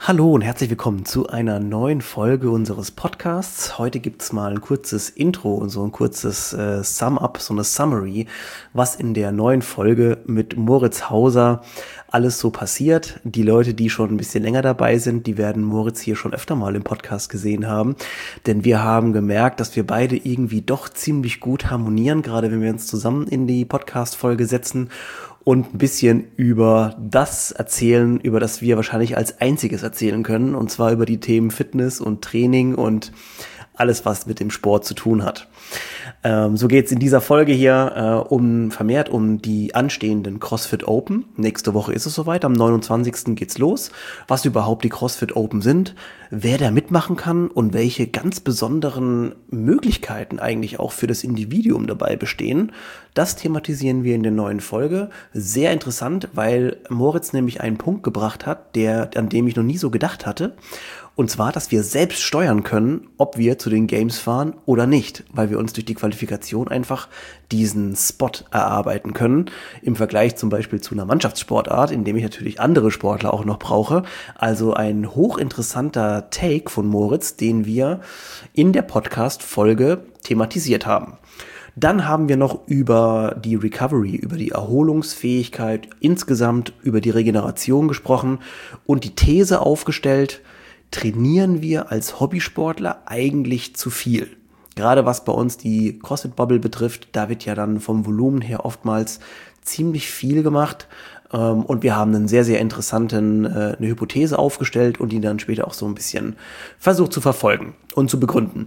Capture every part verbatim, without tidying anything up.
Hallo und herzlich willkommen zu einer neuen Folge unseres Podcasts. Heute gibt's mal ein kurzes Intro und so ein kurzes äh, Sum-Up, so eine Summary, was in der neuen Folge mit Moritz Hauser alles so passiert. Die Leute, die schon ein bisschen länger dabei sind, die werden Moritz hier schon öfter mal im Podcast gesehen haben, denn wir haben gemerkt, dass wir beide irgendwie doch ziemlich gut harmonieren, gerade wenn wir uns zusammen in die Podcast-Folge setzen und ein bisschen über das erzählen, über das wir wahrscheinlich als einziges erzählen können, und zwar über die Themen Fitness und Training und alles, was mit dem Sport zu tun hat. Ähm, so geht's in dieser Folge hier äh, um vermehrt um die anstehenden CrossFit Open. Nächste Woche ist es soweit, am neunundzwanzigsten geht's los. Was überhaupt die CrossFit Open sind, wer da mitmachen kann und welche ganz besonderen Möglichkeiten eigentlich auch für das Individuum dabei bestehen, das thematisieren wir in der neuen Folge. Sehr interessant, weil Moritz nämlich einen Punkt gebracht hat, der, an dem ich noch nie so gedacht hatte. Und zwar, dass wir selbst steuern können, ob wir zu den Games fahren oder nicht, weil wir uns durch die Qualifikation einfach diesen Spot erarbeiten können, im Vergleich zum Beispiel zu einer Mannschaftssportart, in dem ich natürlich andere Sportler auch noch brauche. Also ein hochinteressanter Take von Moritz, den wir in der Podcast-Folge thematisiert haben. Dann haben wir noch über die Recovery, über die Erholungsfähigkeit insgesamt, über die Regeneration gesprochen und die These aufgestellt: Trainieren wir als Hobbysportler eigentlich zu viel? Gerade was bei uns die CrossFit-Bubble betrifft, da wird ja dann vom Volumen her oftmals ziemlich viel gemacht. Und wir haben einen sehr, sehr interessanten, eine Hypothese aufgestellt und die dann später auch so ein bisschen versucht zu verfolgen und zu begründen.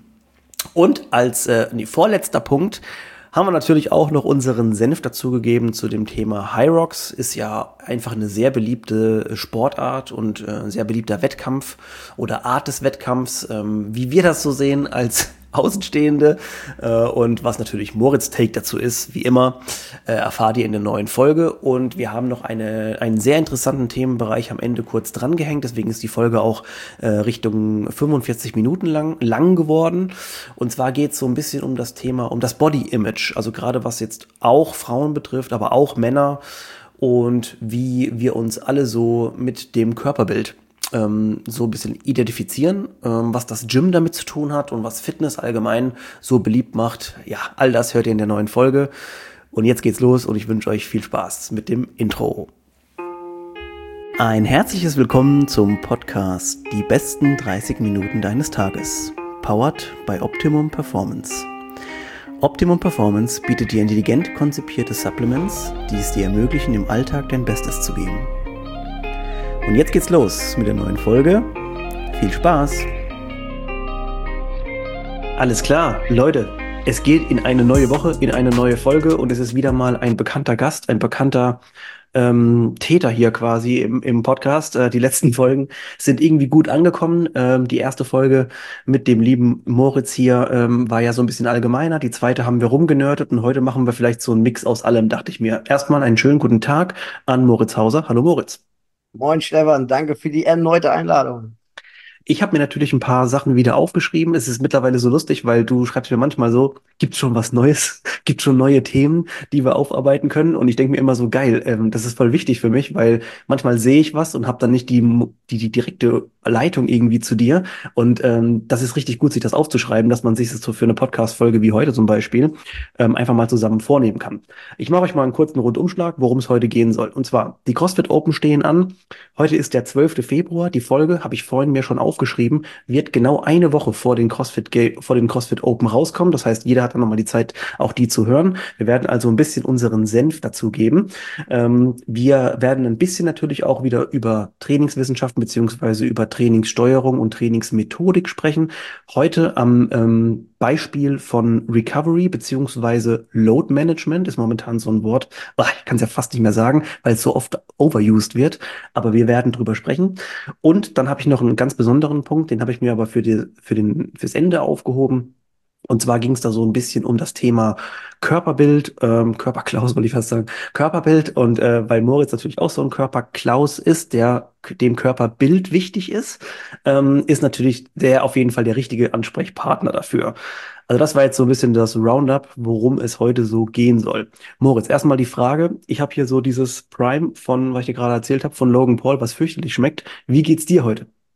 Und als äh, nee, vorletzter Punkt haben wir natürlich auch noch unseren Senf dazugegeben zu dem Thema High Rocks. Ist ja einfach eine sehr beliebte Sportart und äh, ein sehr beliebter Wettkampf oder Art des Wettkampfs, ähm, wie wir das so sehen als Außenstehende, äh, und was natürlich Moritz Take dazu ist, wie immer, äh, erfahrt ihr in der neuen Folge. Und wir haben noch eine, einen sehr interessanten Themenbereich am Ende kurz dran gehängt, deswegen ist die Folge auch äh, Richtung fünfundvierzig Minuten lang, lang geworden. Und zwar geht es so ein bisschen um das Thema, um das Body Image, also gerade was jetzt auch Frauen betrifft, aber auch Männer, und wie wir uns alle so mit dem Körperbild ähm, so ein bisschen identifizieren, ähm, was das Gym damit zu tun hat und was Fitness allgemein so beliebt macht. Ja, all das hört ihr in der neuen Folge. Und jetzt geht's los und ich wünsche euch viel Spaß mit dem Intro. Ein herzliches Willkommen zum Podcast Die besten dreißig Minuten deines Tages. Powered by Optimum Performance. Optimum Performance bietet dir intelligent konzipierte Supplements, die es dir ermöglichen, im Alltag dein Bestes zu geben. Und jetzt geht's los mit der neuen Folge. Viel Spaß! Alles klar, Leute, es geht in eine neue Woche, in eine neue Folge, und es ist wieder mal ein bekannter Gast, ein bekannter ähm, Täter hier quasi im, im Podcast. Äh, die letzten Folgen sind irgendwie gut angekommen. Ähm, die erste Folge mit dem lieben Moritz hier ähm, war ja so ein bisschen allgemeiner. Die zweite haben wir rumgenördet und heute machen wir vielleicht so einen Mix aus allem, dachte ich mir. Erstmal einen schönen guten Tag an Moritz Hauser. Hallo Moritz. Moin Stefan, danke für die erneute Einladung. Ich habe mir natürlich ein paar Sachen wieder aufgeschrieben. Es ist mittlerweile so lustig, weil du schreibst mir manchmal so: gibt's schon was Neues? Gibt's schon neue Themen, die wir aufarbeiten können? Und ich denke mir immer so: geil, ähm, das ist voll wichtig für mich, weil manchmal sehe ich was und habe dann nicht die, Mo- die, die direkte Leitung irgendwie zu dir. Und ähm, das ist richtig gut, sich das aufzuschreiben, dass man sich das so für eine Podcast-Folge wie heute zum Beispiel ähm, einfach mal zusammen vornehmen kann. Ich mache euch mal einen kurzen Rundumschlag, worum es heute gehen soll. Und zwar, die CrossFit Open stehen an. Heute ist der zwölfte Februar. Die Folge habe ich vorhin mir schon aufgeschrieben, wird genau eine Woche vor den CrossFit, Ga- vor den CrossFit Open rauskommen. Das heißt, jeder hat dann nochmal die Zeit, auch die zu hören. Wir werden also ein bisschen unseren Senf dazu geben. Ähm, wir werden ein bisschen natürlich auch wieder über Trainingswissenschaften beziehungsweise über Trainingssteuerung und Trainingsmethodik sprechen. Heute am ähm, Beispiel von Recovery beziehungsweise Load Management ist momentan so ein Wort, ah, ich kann es ja fast nicht mehr sagen, weil es so oft overused wird. Aber wir werden drüber sprechen. Und dann habe ich noch einen ganz besonderen Punkt, den habe ich mir aber für die, für den, fürs Ende aufgehoben. Und zwar ging es da so ein bisschen um das Thema Körperbild, ähm, Körperklaus wollte ich fast sagen, Körperbild. Und äh, weil Moritz natürlich auch so ein Körperklaus ist, der dem Körperbild wichtig ist, ähm, ist natürlich der auf jeden Fall der richtige Ansprechpartner dafür. Also das war jetzt so ein bisschen das Roundup, worum es heute so gehen soll. Moritz, erstmal die Frage. Ich habe hier so dieses Prime von, was ich dir gerade erzählt habe, von Logan Paul, was fürchterlich schmeckt. Wie geht's dir heute?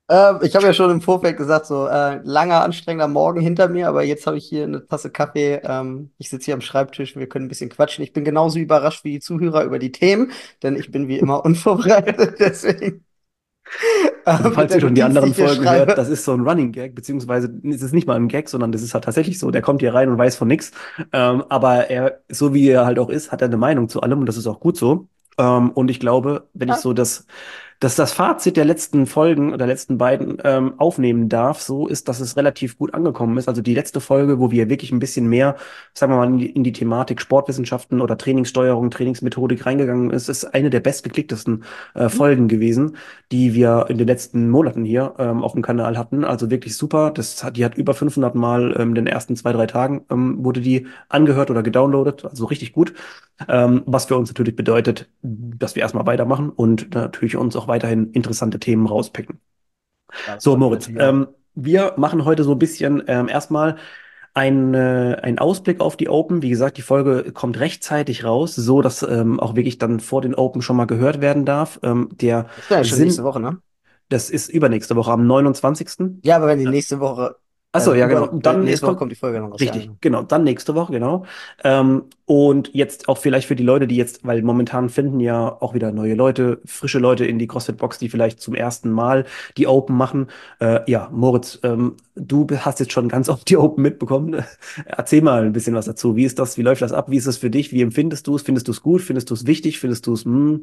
Ähm, ich habe ja schon im Vorfeld gesagt, so äh, langer, anstrengender Morgen hinter mir, aber jetzt habe ich hier eine Tasse Kaffee. Ähm, ich sitze hier am Schreibtisch, wir können ein bisschen quatschen. Ich bin genauso überrascht wie die Zuhörer über die Themen, denn ich bin wie immer unvorbereitet. Deswegen äh, Also mit falls der ihr schon die Notiz, die anderen ich hier Folgen hört, das schreibe. ist so ein Running Gag, beziehungsweise es ist nicht mal ein Gag, sondern das ist halt tatsächlich so. Der kommt hier rein und weiß von nichts. Ähm, aber er, so wie er halt auch ist, hat er eine Meinung zu allem und das ist auch gut so. Ähm, und ich glaube, wenn ich Ja, so das dass das Fazit der letzten Folgen oder letzten beiden ähm, aufnehmen darf, so ist, dass es relativ gut angekommen ist. Also die letzte Folge, wo wir wirklich ein bisschen mehr, sagen wir mal, in die, in die Thematik Sportwissenschaften oder Trainingssteuerung, Trainingsmethodik reingegangen ist, ist eine der bestgeklicktesten äh, Folgen gewesen, die wir in den letzten Monaten hier ähm, auf dem Kanal hatten. Also wirklich super. Das hat, die hat über fünfhundert Mal ähm, in den ersten zwei, drei Tagen ähm, wurde die angehört oder gedownloadet. Also richtig gut. Ähm, was für uns natürlich bedeutet, dass wir erstmal weitermachen und natürlich uns auch weiterhin interessante Themen rauspicken. das So, freut mich Moritz, natürlich auch. ähm, wir machen heute so ein bisschen ähm, erstmal ein, äh, einen Ausblick auf die Open. Wie gesagt, die Folge kommt rechtzeitig raus, so dass ähm, auch wirklich dann vor den Open schon mal gehört werden darf. Ähm, der Das wäre ja schon nächste Sinn, Woche, ne? das ist übernächste Woche am neunundzwanzigsten. Ja, aber wenn die nächste Woche, Achso, also ja, genau. über, Und äh, dann es nächste Woche kommt kommt die Folge dann raus, ja, richtig, genau. genau. Dann nächste Woche, genau. Ähm, und jetzt auch vielleicht für die Leute, die jetzt, weil momentan finden ja auch wieder neue Leute, frische Leute in die CrossFit-Box, die vielleicht zum ersten Mal die Open machen. Äh, ja, Moritz, ähm, du hast jetzt schon ganz oft die Open mitbekommen. Erzähl mal ein bisschen was dazu. Wie ist das? Wie läuft das ab? Wie ist es für dich? Wie empfindest du es? Findest du es gut? Findest du es wichtig? Findest du es, hm?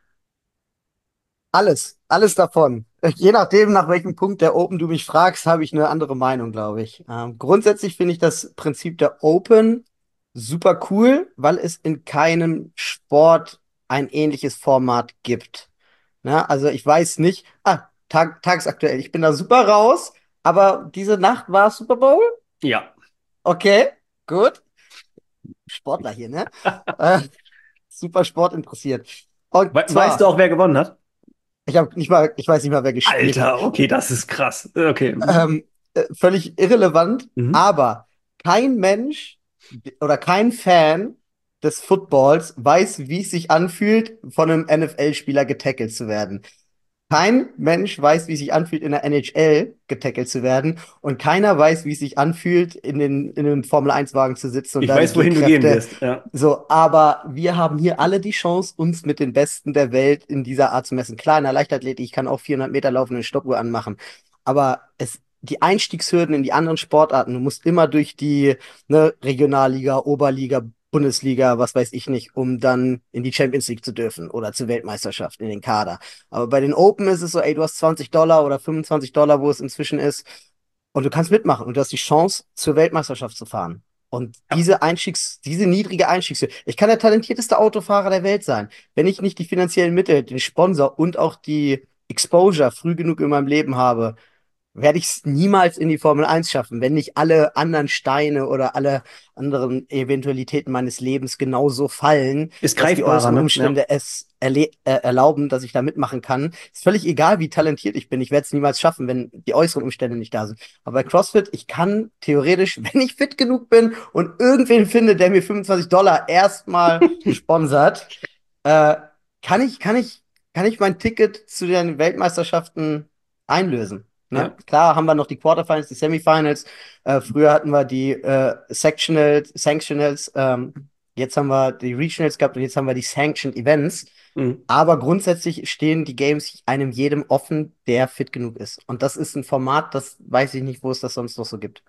Alles, alles davon. Je nachdem, nach welchem Punkt der Open du mich fragst, habe ich eine andere Meinung, glaube ich. Ähm, grundsätzlich finde ich das Prinzip der Open super cool, weil es in keinem Sport ein ähnliches Format gibt. Na, also ich weiß nicht, ah, Tag, tagesaktuell, ich bin da super raus, aber diese Nacht war Super Bowl. Ja. Okay, gut. Sportler hier, ne? Äh, super Sport interessiert. Und We weißt du zwar, auch, wer gewonnen hat? ich habe nicht mal, ich weiß nicht mal, wer gespielt hat. Alter, okay, das ist krass. Okay. Mhm. ähm, äh, völlig irrelevant, Mhm. aber kein Mensch oder kein Fan des Footballs weiß, wie es sich anfühlt, von einem N F L-Spieler getackelt zu werden. Kein Mensch weiß, wie es sich anfühlt, in der N H L getackelt zu werden. Und keiner weiß, wie es sich anfühlt, in, den, in einem Formel-eins-Wagen zu sitzen und Ich da die weiß, wohin du gehen G-Kräfte. wirst. Ja. So, aber wir haben hier alle die Chance, uns mit den Besten der Welt in dieser Art zu messen. Klar, in der Leichtathletik, ich kann auch vierhundert Meter laufen und eine Stoppuhr anmachen. Aber es, die Einstiegshürden in die anderen Sportarten, du musst immer durch die ne, Regionalliga, Oberliga, Bundesliga, was weiß ich nicht, um dann in die Champions League zu dürfen oder zur Weltmeisterschaft in den Kader. Aber bei den Open ist es so, ey, du hast zwanzig Dollar oder fünfundzwanzig Dollar, wo es inzwischen ist, und du kannst mitmachen und du hast die Chance, zur Weltmeisterschaft zu fahren. Und Ja. diese Einstiegs, diese niedrige Einstiegshürde, ich kann der talentierteste Autofahrer der Welt sein. Wenn ich nicht die finanziellen Mittel, den Sponsor und auch die Exposure früh genug in meinem Leben habe, werde ich es niemals in die Formel eins schaffen, wenn nicht alle anderen Steine oder alle anderen Eventualitäten meines Lebens genauso fallen, Ist dass die greifbarer, äußeren ne? Ja. Umstände es erle äh, erlauben, dass ich da mitmachen kann. Ist völlig egal, wie talentiert ich bin. Ich werde es niemals schaffen, wenn die äußeren Umstände nicht da sind. Aber bei CrossFit, ich kann theoretisch, wenn ich fit genug bin und irgendwen finde, der mir fünfundzwanzig Dollar erstmal sponsert, äh, kann ich, kann ich, kann ich mein Ticket zu den Weltmeisterschaften einlösen. Ne? Ja. Klar haben wir noch die Quarterfinals, die Semifinals. Äh, früher hatten wir die äh, Sectionals, Sanctionals. Ähm, jetzt haben wir die Regionals gehabt und jetzt haben wir die Sanctioned Events. Mhm. Aber grundsätzlich stehen die Games einem jedem offen, der fit genug ist. Und das ist ein Format, das weiß ich nicht, wo es das sonst noch so gibt.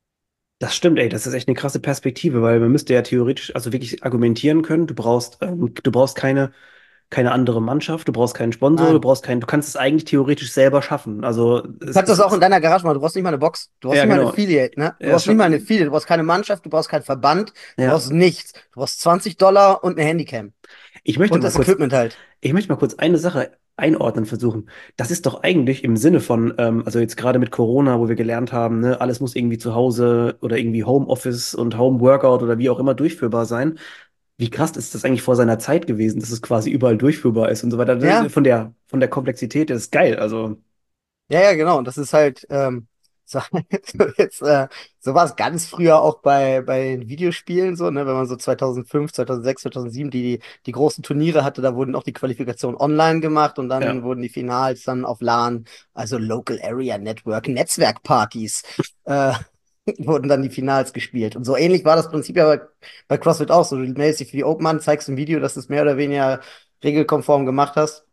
Das stimmt, ey, das ist echt eine krasse Perspektive, weil man müsste ja theoretisch, also wirklich argumentieren können. Du brauchst, ähm, du brauchst keine, keine andere Mannschaft, du brauchst keinen Sponsor, du Nein. brauchst keinen, du kannst es eigentlich theoretisch selber schaffen. Also Du es, kannst es das auch in ist, deiner Garage machen. Du brauchst nicht mal eine Box. Du brauchst ja nicht mal eine genau. Affiliate, ne? Du Ja, ist brauchst nicht mal eine schon, Affiliate. Du brauchst keine Mannschaft. Du brauchst keinen Verband. Du ja. brauchst nichts. Du brauchst zwanzig Dollar und eine Handycam. Ich möchte Und mal das kurz, Equipment halt. ich möchte mal kurz eine Sache einordnen versuchen. Das ist doch eigentlich im Sinne von, ähm, also jetzt gerade mit Corona, wo wir gelernt haben, ne, alles muss irgendwie zu Hause oder irgendwie Homeoffice und Homeworkout oder wie auch immer durchführbar sein. Wie krass ist das eigentlich vor seiner Zeit gewesen, dass es quasi überall durchführbar ist und so weiter. Das- Ja, Von der, von der Komplexität ist geil. Also, ja, ja, genau. Und das ist halt, ähm, So, so jetzt, äh, so war es ganz früher auch bei, bei den Videospielen so, ne? Wenn man so zweitausendfünf, zweitausendsechs, zweitausendsieben die, die großen Turniere hatte, da wurden auch die Qualifikationen online gemacht und dann Ja, wurden die Finals dann auf LAN, also Local Area Network, Netzwerkpartys, äh, wurden dann die Finals gespielt. Und so ähnlich war das Prinzip ja bei, bei CrossFit auch so. Du meldest dich für die Open an, zeigst ein Video, dass du es mehr oder weniger regelkonform gemacht hast.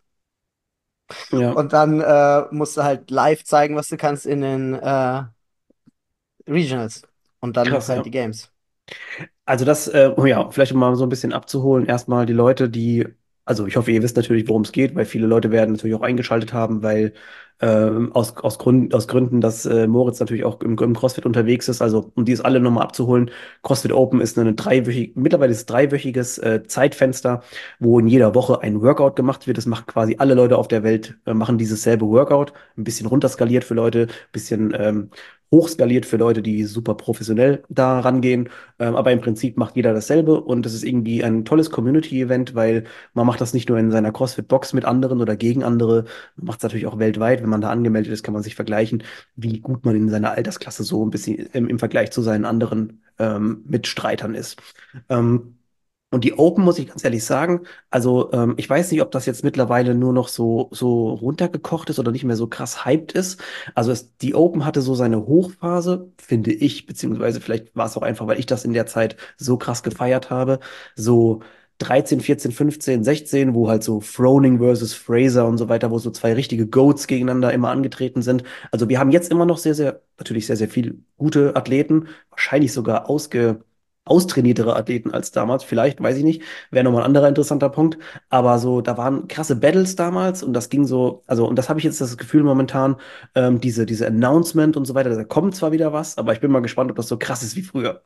ja, Und dann äh, musst du halt live zeigen, was du kannst in den äh, Regionals. Und dann krass, halt ja. die Games. Also das, äh, oh ja, vielleicht um mal so ein bisschen abzuholen, erstmal die Leute, die, also ich hoffe, ihr wisst natürlich, worum es geht, weil viele Leute werden natürlich auch eingeschaltet haben, weil ähm, aus, aus, Grund, aus Gründen, dass äh, Moritz natürlich auch im, im CrossFit unterwegs ist, also um die es alle nochmal abzuholen, CrossFit Open ist eine dreiwöchige, mittlerweile ist es dreiwöchiges äh, Zeitfenster, wo in jeder Woche ein Workout gemacht wird. Das machen quasi alle Leute auf der Welt, äh, machen dieses selbe Workout, ein bisschen runterskaliert für Leute, ein bisschen ähm, hochskaliert für Leute, die super professionell da rangehen. Ähm, aber im Prinzip macht jeder dasselbe und es ist irgendwie ein tolles Community-Event, weil man macht das nicht nur in seiner CrossFit-Box mit anderen oder gegen andere, man macht es natürlich auch weltweit. Wenn man da angemeldet ist, kann man sich vergleichen, wie gut man in seiner Altersklasse so ein bisschen im, im Vergleich zu seinen anderen ähm, Mitstreitern ist. Ähm, und die Open, muss ich ganz ehrlich sagen, also ähm, ich weiß nicht, ob das jetzt mittlerweile nur noch so, so runtergekocht ist oder nicht mehr so krass hyped ist. Also es, die Open hatte so seine Hochphase, finde ich, beziehungsweise vielleicht war es auch einfach, weil ich das in der Zeit so krass gefeiert habe. So dreizehn, vierzehn, fünfzehn, sechzehn, wo halt so Froning versus Fraser und so weiter, wo so zwei richtige Goats gegeneinander immer angetreten sind. Also wir haben jetzt immer noch sehr, sehr, natürlich sehr, sehr viele gute Athleten, wahrscheinlich sogar ausge austrainiertere Athleten als damals, vielleicht, weiß ich nicht, wäre nochmal ein anderer interessanter Punkt, aber so, da waren krasse Battles damals und das ging so, also, und das habe ich jetzt das Gefühl momentan, ähm, diese, diese Announcement und so weiter, da kommt zwar wieder was, aber ich bin mal gespannt, ob das so krass ist wie früher.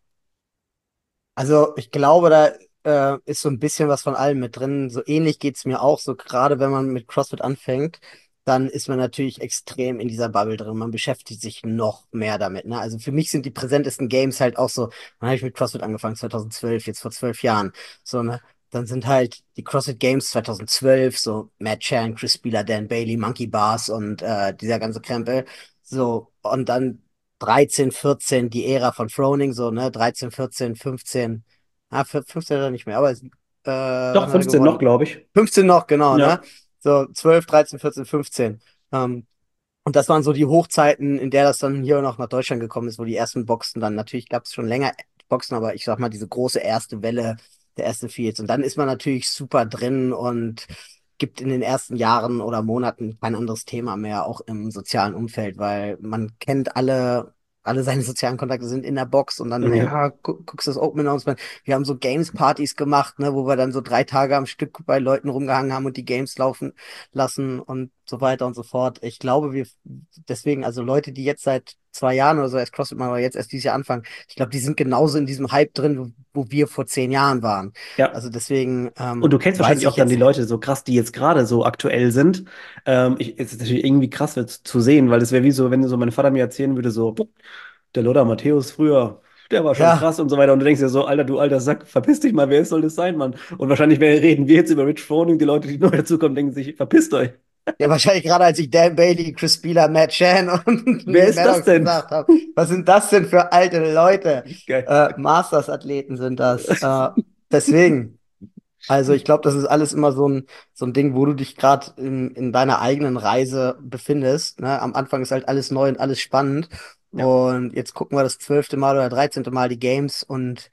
Also ich glaube, da äh, ist so ein bisschen was von allem mit drin. So ähnlich geht's mir auch. So gerade wenn man mit CrossFit anfängt, dann ist man natürlich extrem in dieser Bubble drin. Man beschäftigt sich noch mehr damit. Ne? Also für mich sind die präsentesten Games halt auch so, wann habe ich mit CrossFit angefangen? zweitausendzwölf, jetzt vor zwölf Jahren. So, ne? Dann sind halt die CrossFit Games zweitausendzwölf, so Matt Chan, Chris Spealler, Dan Bailey, Monkey Bars und äh, dieser ganze Krempel. So, und dann dreizehn, vierzehn, die Ära von Froning, so, ne, dreizehn, vierzehn, fünfzehn, ah, fünfzehn oder nicht mehr, aber, äh, Doch, wann hat er fünfzehn noch, gewonnen? glaube ich. fünfzehn noch, genau, ne? Ja, So, zwölf, dreizehn, vierzehn, fünfzehn. Ähm, und das waren so die Hochzeiten, in der das dann hier noch nach Deutschland gekommen ist, wo die ersten Boxen dann, natürlich gab es schon länger Boxen, aber ich sag mal, diese große erste Welle der ersten Fields. Und dann ist man natürlich super drin und gibt in den ersten Jahren oder Monaten kein anderes Thema mehr, auch im sozialen Umfeld, weil man kennt alle, alle seine sozialen Kontakte sind in der Box und dann, ja, ja, gu guckst das Open Announcement. Wir haben so Games-Partys gemacht, ne, wo wir dann so drei Tage am Stück bei Leuten rumgehangen haben und die Games laufen lassen und so weiter und so fort. Ich glaube, wir deswegen, also Leute, die jetzt seit zwei Jahren oder so erst CrossFit machen, oder jetzt erst dieses Jahr anfangen, ich glaube, die sind genauso in diesem Hype drin, wo, wo wir vor zehn Jahren waren. ja. Also deswegen Und ähm, du kennst weiß wahrscheinlich auch ich dann die jetzt, Leute so krass, die jetzt gerade so aktuell sind. Ähm, ich, es ist natürlich irgendwie krass wird zu sehen, weil es wäre wie so, wenn so mein Vater mir erzählen würde, so, der Lothar Matthäus früher, der war schon ja, krass und so weiter. Und du denkst dir so, Alter, du alter Sack, verpiss dich mal, wer soll das sein, Mann? Und wahrscheinlich wär- reden wir jetzt über Rich Froning, die Leute, die neu dazukommen, denken sich, verpisst euch. ja, wahrscheinlich gerade als ich Dan Bailey, Chris Spieler, Matt Chan und Wer Neil ist das Maddox denn? gesagt habe, was sind das denn für alte Leute? Geil. Äh, Masters-Athleten sind das. Äh, deswegen. Also ich glaube, das ist alles immer so ein, so ein Ding, wo du dich gerade in, in deiner eigenen Reise befindest. Ne? Am Anfang ist halt alles neu und alles spannend. Ja, Und jetzt gucken wir das zwölfte Mal oder dreizehnte Mal die Games und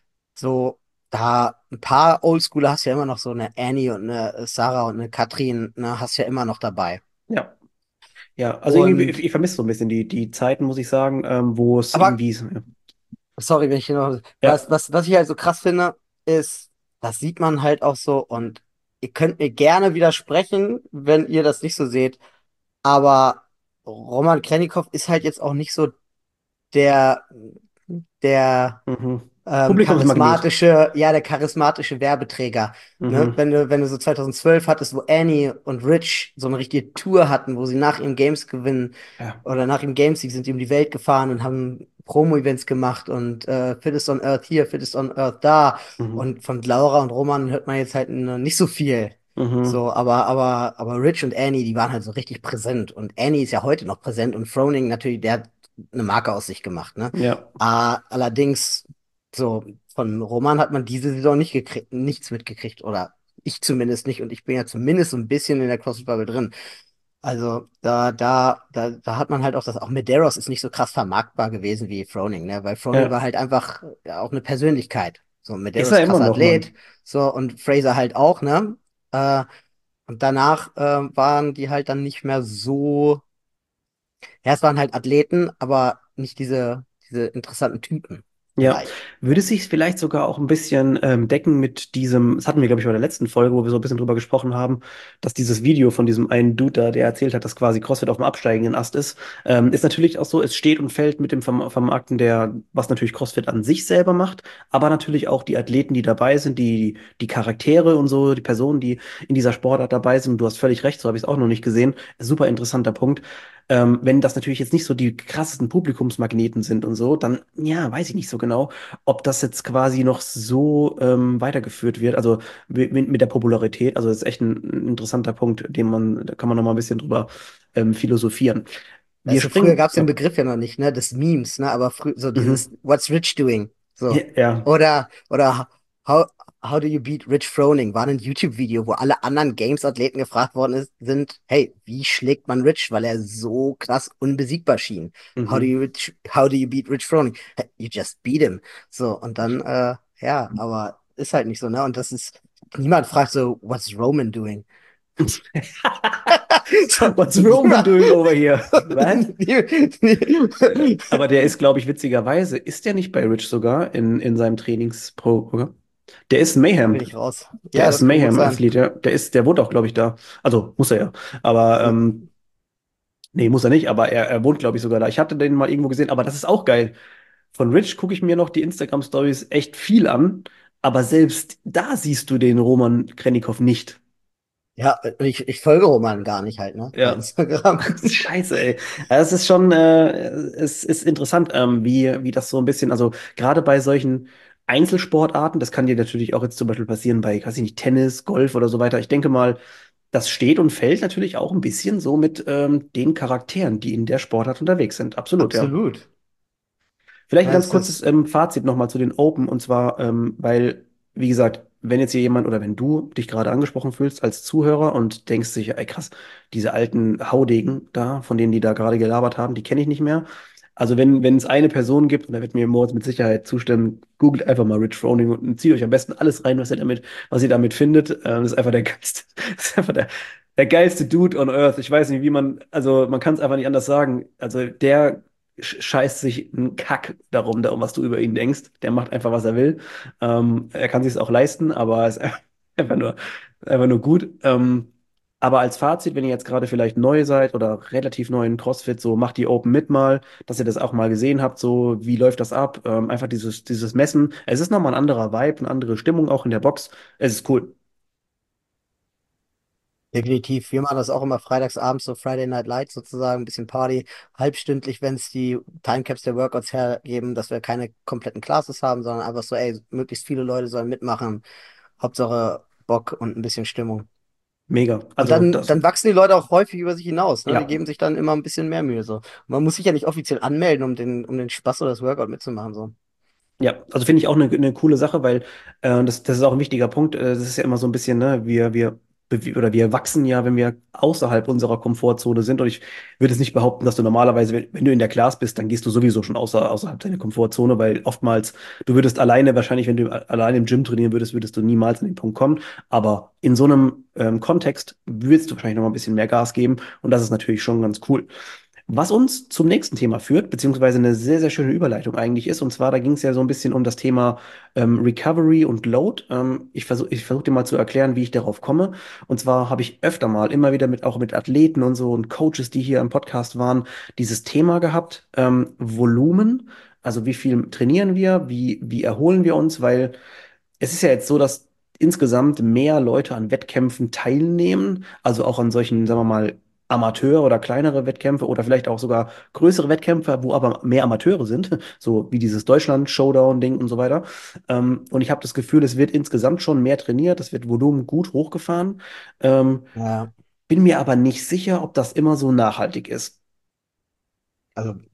so, da ein paar Oldschooler hast du ja immer noch so eine Annie und eine Sarah und eine Katrin, ne, hast du ja immer noch dabei. ja. Ja, also irgendwie, ich, Und, ich vermisse so ein bisschen die, die Zeiten, muss ich sagen, ähm, wo es aber irgendwie, ja, sorry, wenn ich hier noch. ja, Was, was, was ich halt so krass finde, ist, das sieht man halt auch so und ihr könnt mir gerne widersprechen, wenn ihr das nicht so seht, aber Roman Krennikov ist halt jetzt auch nicht so der, der mhm. ähm, Publikumsmagnet. charismatische, ja, der charismatische Werbeträger. Ne? Mhm. Wenn du, wenn du so zweitausendzwölf hattest, wo Annie und Rich so eine richtige Tour hatten, wo sie nach ihrem Games gewinnen Ja. oder nach dem Games-Sieg sind die um die Welt gefahren und haben Promo-Events gemacht und äh, Fittest on Earth hier, Fittest on Earth da. Mhm. Und von Laura und Roman hört man jetzt halt n- nicht so viel. Mhm. So, aber, aber, aber Rich und Annie, die waren halt so richtig präsent. Und Annie ist ja heute noch präsent und Froning natürlich, der hat eine Marke aus sich gemacht, ne? Ja, Ah, allerdings, so von Roman hat man diese Saison nicht gekriegt, nichts mitgekriegt, oder ich zumindest nicht, und ich bin ja zumindest so ein bisschen in der CrossFit-Bubble drin. Also da, da, da, da hat man halt auch das, auch Medeiros ist nicht so krass vermarktbar gewesen wie Froning, ne? Weil Froning war ja. halt einfach ja, auch eine Persönlichkeit. So, Ist Medeiros er immer krasser noch, Athlet, Mann. so, und Fraser halt auch, ne? Äh, und danach äh, waren die halt dann nicht mehr so, ja, es waren halt Athleten, aber nicht diese, diese interessanten Typen, Ja, vielleicht. würde sich vielleicht sogar auch ein bisschen ähm, decken mit diesem, das hatten wir, glaube ich, bei der letzten Folge, wo wir so ein bisschen drüber gesprochen haben, dass dieses Video von diesem einen Dude da, der erzählt hat, dass quasi CrossFit auf dem absteigenden Ast ist, ähm, ist natürlich auch so, es steht und fällt mit dem Verm Vermarkten der, was natürlich CrossFit an sich selber macht, aber natürlich auch die Athleten, die dabei sind, die, die Charaktere und so, die Personen, die in dieser Sportart dabei sind. Und du hast völlig recht, so habe ich es auch noch nicht gesehen. Super interessanter Punkt. Ähm, wenn das natürlich jetzt nicht so die krassesten Publikumsmagneten sind und so, dann ja, weiß ich nicht so genau, ob das jetzt quasi noch so ähm, weitergeführt wird. Also mit, mit der Popularität. Also das ist echt ein, ein interessanter Punkt, den man, da kann man noch mal ein bisschen drüber ähm, philosophieren. Wir Weißt du, früher springen. gab es den Ja. Begriff ja noch nicht, ne, des Memes, ne, aber frü so dieses Mhm. What's Rich doing? So. Ja, Oder, oder How, how do you beat Rich Froning? War ein YouTube-Video, wo alle anderen Games-Athleten gefragt worden ist, sind, hey, wie schlägt man Rich, weil er so krass unbesiegbar schien? How do mhm. you, rich, how do you beat Rich Froning? Hey, you just beat him. So, und dann, äh, ja, aber ist halt nicht so, ne? Und das ist, niemand fragt so, what's Roman doing? So, What's Roman niemand. doing over here? Was? Nie- Aber der ist, glaube ich, witzigerweise, ist der nicht bei Rich sogar in, in seinem Trainingsprogramm? Der ist ein Da Mayhem. bin ich raus. Der Ja, ist das ein kann gut sein. Mayhem-Athlet, ja. Der ist, der wohnt auch, glaube ich, da. Also muss er ja. Aber Ja. ähm, nee, muss er nicht, aber er, er wohnt, glaube ich, sogar da. Ich hatte den mal irgendwo gesehen, aber das ist auch geil. Von Rich gucke ich mir noch die Instagram-Stories echt viel an, aber selbst da siehst du den Roman Krennikov nicht. Ja, ich, ich folge Roman gar nicht halt, ne? Bei Ja. Instagram. Scheiße, ey. Ja, es ist schon, äh, es ist interessant, ähm, wie, wie das so ein bisschen, also gerade bei solchen Einzelsportarten, das kann dir natürlich auch jetzt zum Beispiel passieren bei, weiß ich nicht, Tennis, Golf oder so weiter. Ich denke mal, das steht und fällt natürlich auch ein bisschen so mit ähm, den Charakteren, die in der Sportart unterwegs sind. Absolut, ja. Absolut. Vielleicht ein Ja, ganz ist kurzes das ähm, Fazit nochmal zu den Open. Und zwar, ähm, weil, wie gesagt, wenn jetzt hier jemand oder wenn du dich gerade angesprochen fühlst als Zuhörer und denkst sich, ey krass, diese alten Haudegen da, von denen die da gerade gelabert haben, die kenne ich nicht mehr. Also wenn, wenn es eine Person gibt, und da wird mir Moritz mit Sicherheit zustimmen, googelt einfach mal Rich Froning und zieht euch am besten alles rein, was ihr damit, was ihr damit findet. Ähm, das ist einfach der geilste, das ist einfach der, der geilste Dude on Earth. Ich weiß nicht, wie man, also man kann es einfach nicht anders sagen. Also der sch- scheißt sich einen Kack darum, darum, was du über ihn denkst. Der macht einfach, was er will. Ähm, er kann sich es auch leisten, aber es ist einfach nur, einfach nur gut. Ähm, aber als Fazit, wenn ihr jetzt gerade vielleicht neu seid oder relativ neu in CrossFit, so macht die Open mit mal, dass ihr das auch mal gesehen habt, so wie läuft das ab? Ähm, einfach dieses, dieses Messen. Es ist nochmal ein anderer Vibe, eine andere Stimmung auch in der Box. Es ist cool. definitiv. Wir machen das auch immer freitags abends, so Friday Night Lights sozusagen, ein bisschen Party, halbstündlich, wenn es die Timecaps der Workouts hergeben, dass wir keine kompletten Classes haben, sondern einfach so, ey, möglichst viele Leute sollen mitmachen. Hauptsache Bock und ein bisschen Stimmung. Mega. Und Also dann, das, dann wachsen die Leute auch häufig über sich hinaus, ne? Die ja. geben sich dann immer ein bisschen mehr Mühe, so. Und man muss sich ja nicht offiziell anmelden, um den, um den Spaß oder das Workout mitzumachen, so. Ja, also finde ich auch eine, eine coole Sache, weil äh, das, das ist auch ein wichtiger Punkt. Äh, das ist ja immer so ein bisschen, ne, wir, wir bewe- oder wir wachsen ja, wenn wir außerhalb unserer Komfortzone sind. Und ich würde es nicht behaupten, dass du normalerweise, wenn, wenn du in der Class bist, dann gehst du sowieso schon außer, außerhalb deiner Komfortzone, weil oftmals, du würdest alleine, wahrscheinlich, wenn du a- alleine im Gym trainieren würdest, würdest du niemals an den Punkt kommen. Aber in so einem ähm, Kontext würdest du wahrscheinlich noch mal ein bisschen mehr Gas geben. Und das ist natürlich schon ganz cool. Was uns zum nächsten Thema führt, beziehungsweise eine sehr, sehr schöne Überleitung eigentlich ist, und zwar, da ging es ja so ein bisschen um das Thema ähm, Recovery und Load. Ähm, ich versuche ich versuch dir mal zu erklären, wie ich darauf komme. Und zwar habe ich öfter mal, immer wieder mit, auch mit Athleten und so und Coaches, die hier im Podcast waren, dieses Thema gehabt, ähm, Volumen. Also wie viel trainieren wir, wie, wie erholen wir uns, weil es ist ja jetzt so, dass insgesamt mehr Leute an Wettkämpfen teilnehmen, also auch an solchen, sagen wir mal, Amateur- oder kleinere Wettkämpfe oder vielleicht auch sogar größere Wettkämpfe, wo aber mehr Amateure sind, so wie dieses Deutschland-Showdown-Ding und so weiter. Ähm, und ich habe das Gefühl, es wird insgesamt schon mehr trainiert, es wird Volumen gut hochgefahren. Ähm, Ja, bin mir aber nicht sicher, ob das immer so nachhaltig ist. also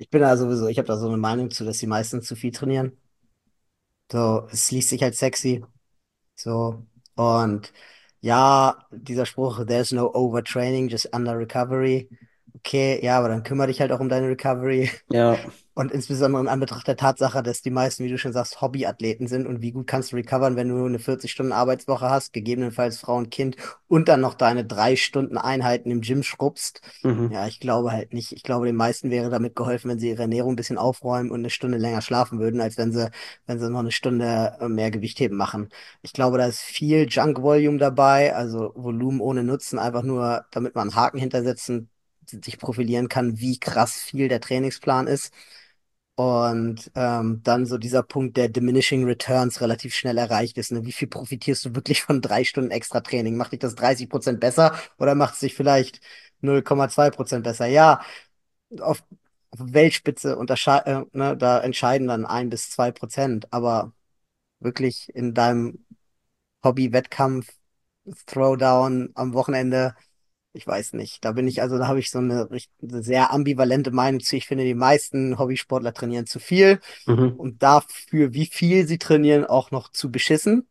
Ich bin da sowieso, ich habe da so eine Meinung zu, dass die meisten zu viel trainieren. So, es liest sich halt sexy. So, und ja, dieser Spruch, there's no overtraining, just under recovery. Okay, ja, aber dann kümmere dich halt auch um deine Recovery. Ja. Und insbesondere in Anbetracht der Tatsache, dass die meisten, wie du schon sagst, Hobbyathleten sind und wie gut kannst du recovern, wenn du eine vierzig-Stunden-Arbeitswoche hast, gegebenenfalls Frau und Kind und dann noch deine drei Stunden Einheiten im Gym schrubbst. Mhm. Ja, ich glaube halt nicht. Ich glaube, den meisten wäre damit geholfen, wenn sie ihre Ernährung ein bisschen aufräumen und eine Stunde länger schlafen würden, als wenn sie, wenn sie noch eine Stunde äh, mehr Gewichtheben machen. Ich glaube, da ist viel Junk-Volume dabei, also Volumen ohne Nutzen, einfach nur, damit man einen Haken hintersetzen, sich profilieren kann, wie krass viel der Trainingsplan ist. Und ähm, dann so dieser Punkt der Diminishing Returns relativ schnell erreicht ist. Ne? Wie viel profitierst du wirklich von drei Stunden extra Training? Macht dich das dreißig Prozent besser oder macht es dich vielleicht null Komma zwei Prozent besser? Ja, auf, auf Weltspitze untersche äh, ne, da entscheiden dann ein bis zwei Prozent. Aber wirklich in deinem Hobby-Wettkampf, Throwdown am Wochenende, ich weiß nicht. Da bin ich, also da habe ich so eine, richt- eine sehr ambivalente Meinung zu. Ich finde, die meisten Hobbysportler trainieren zu viel Mhm. und dafür, wie viel sie trainieren, auch noch zu beschissen.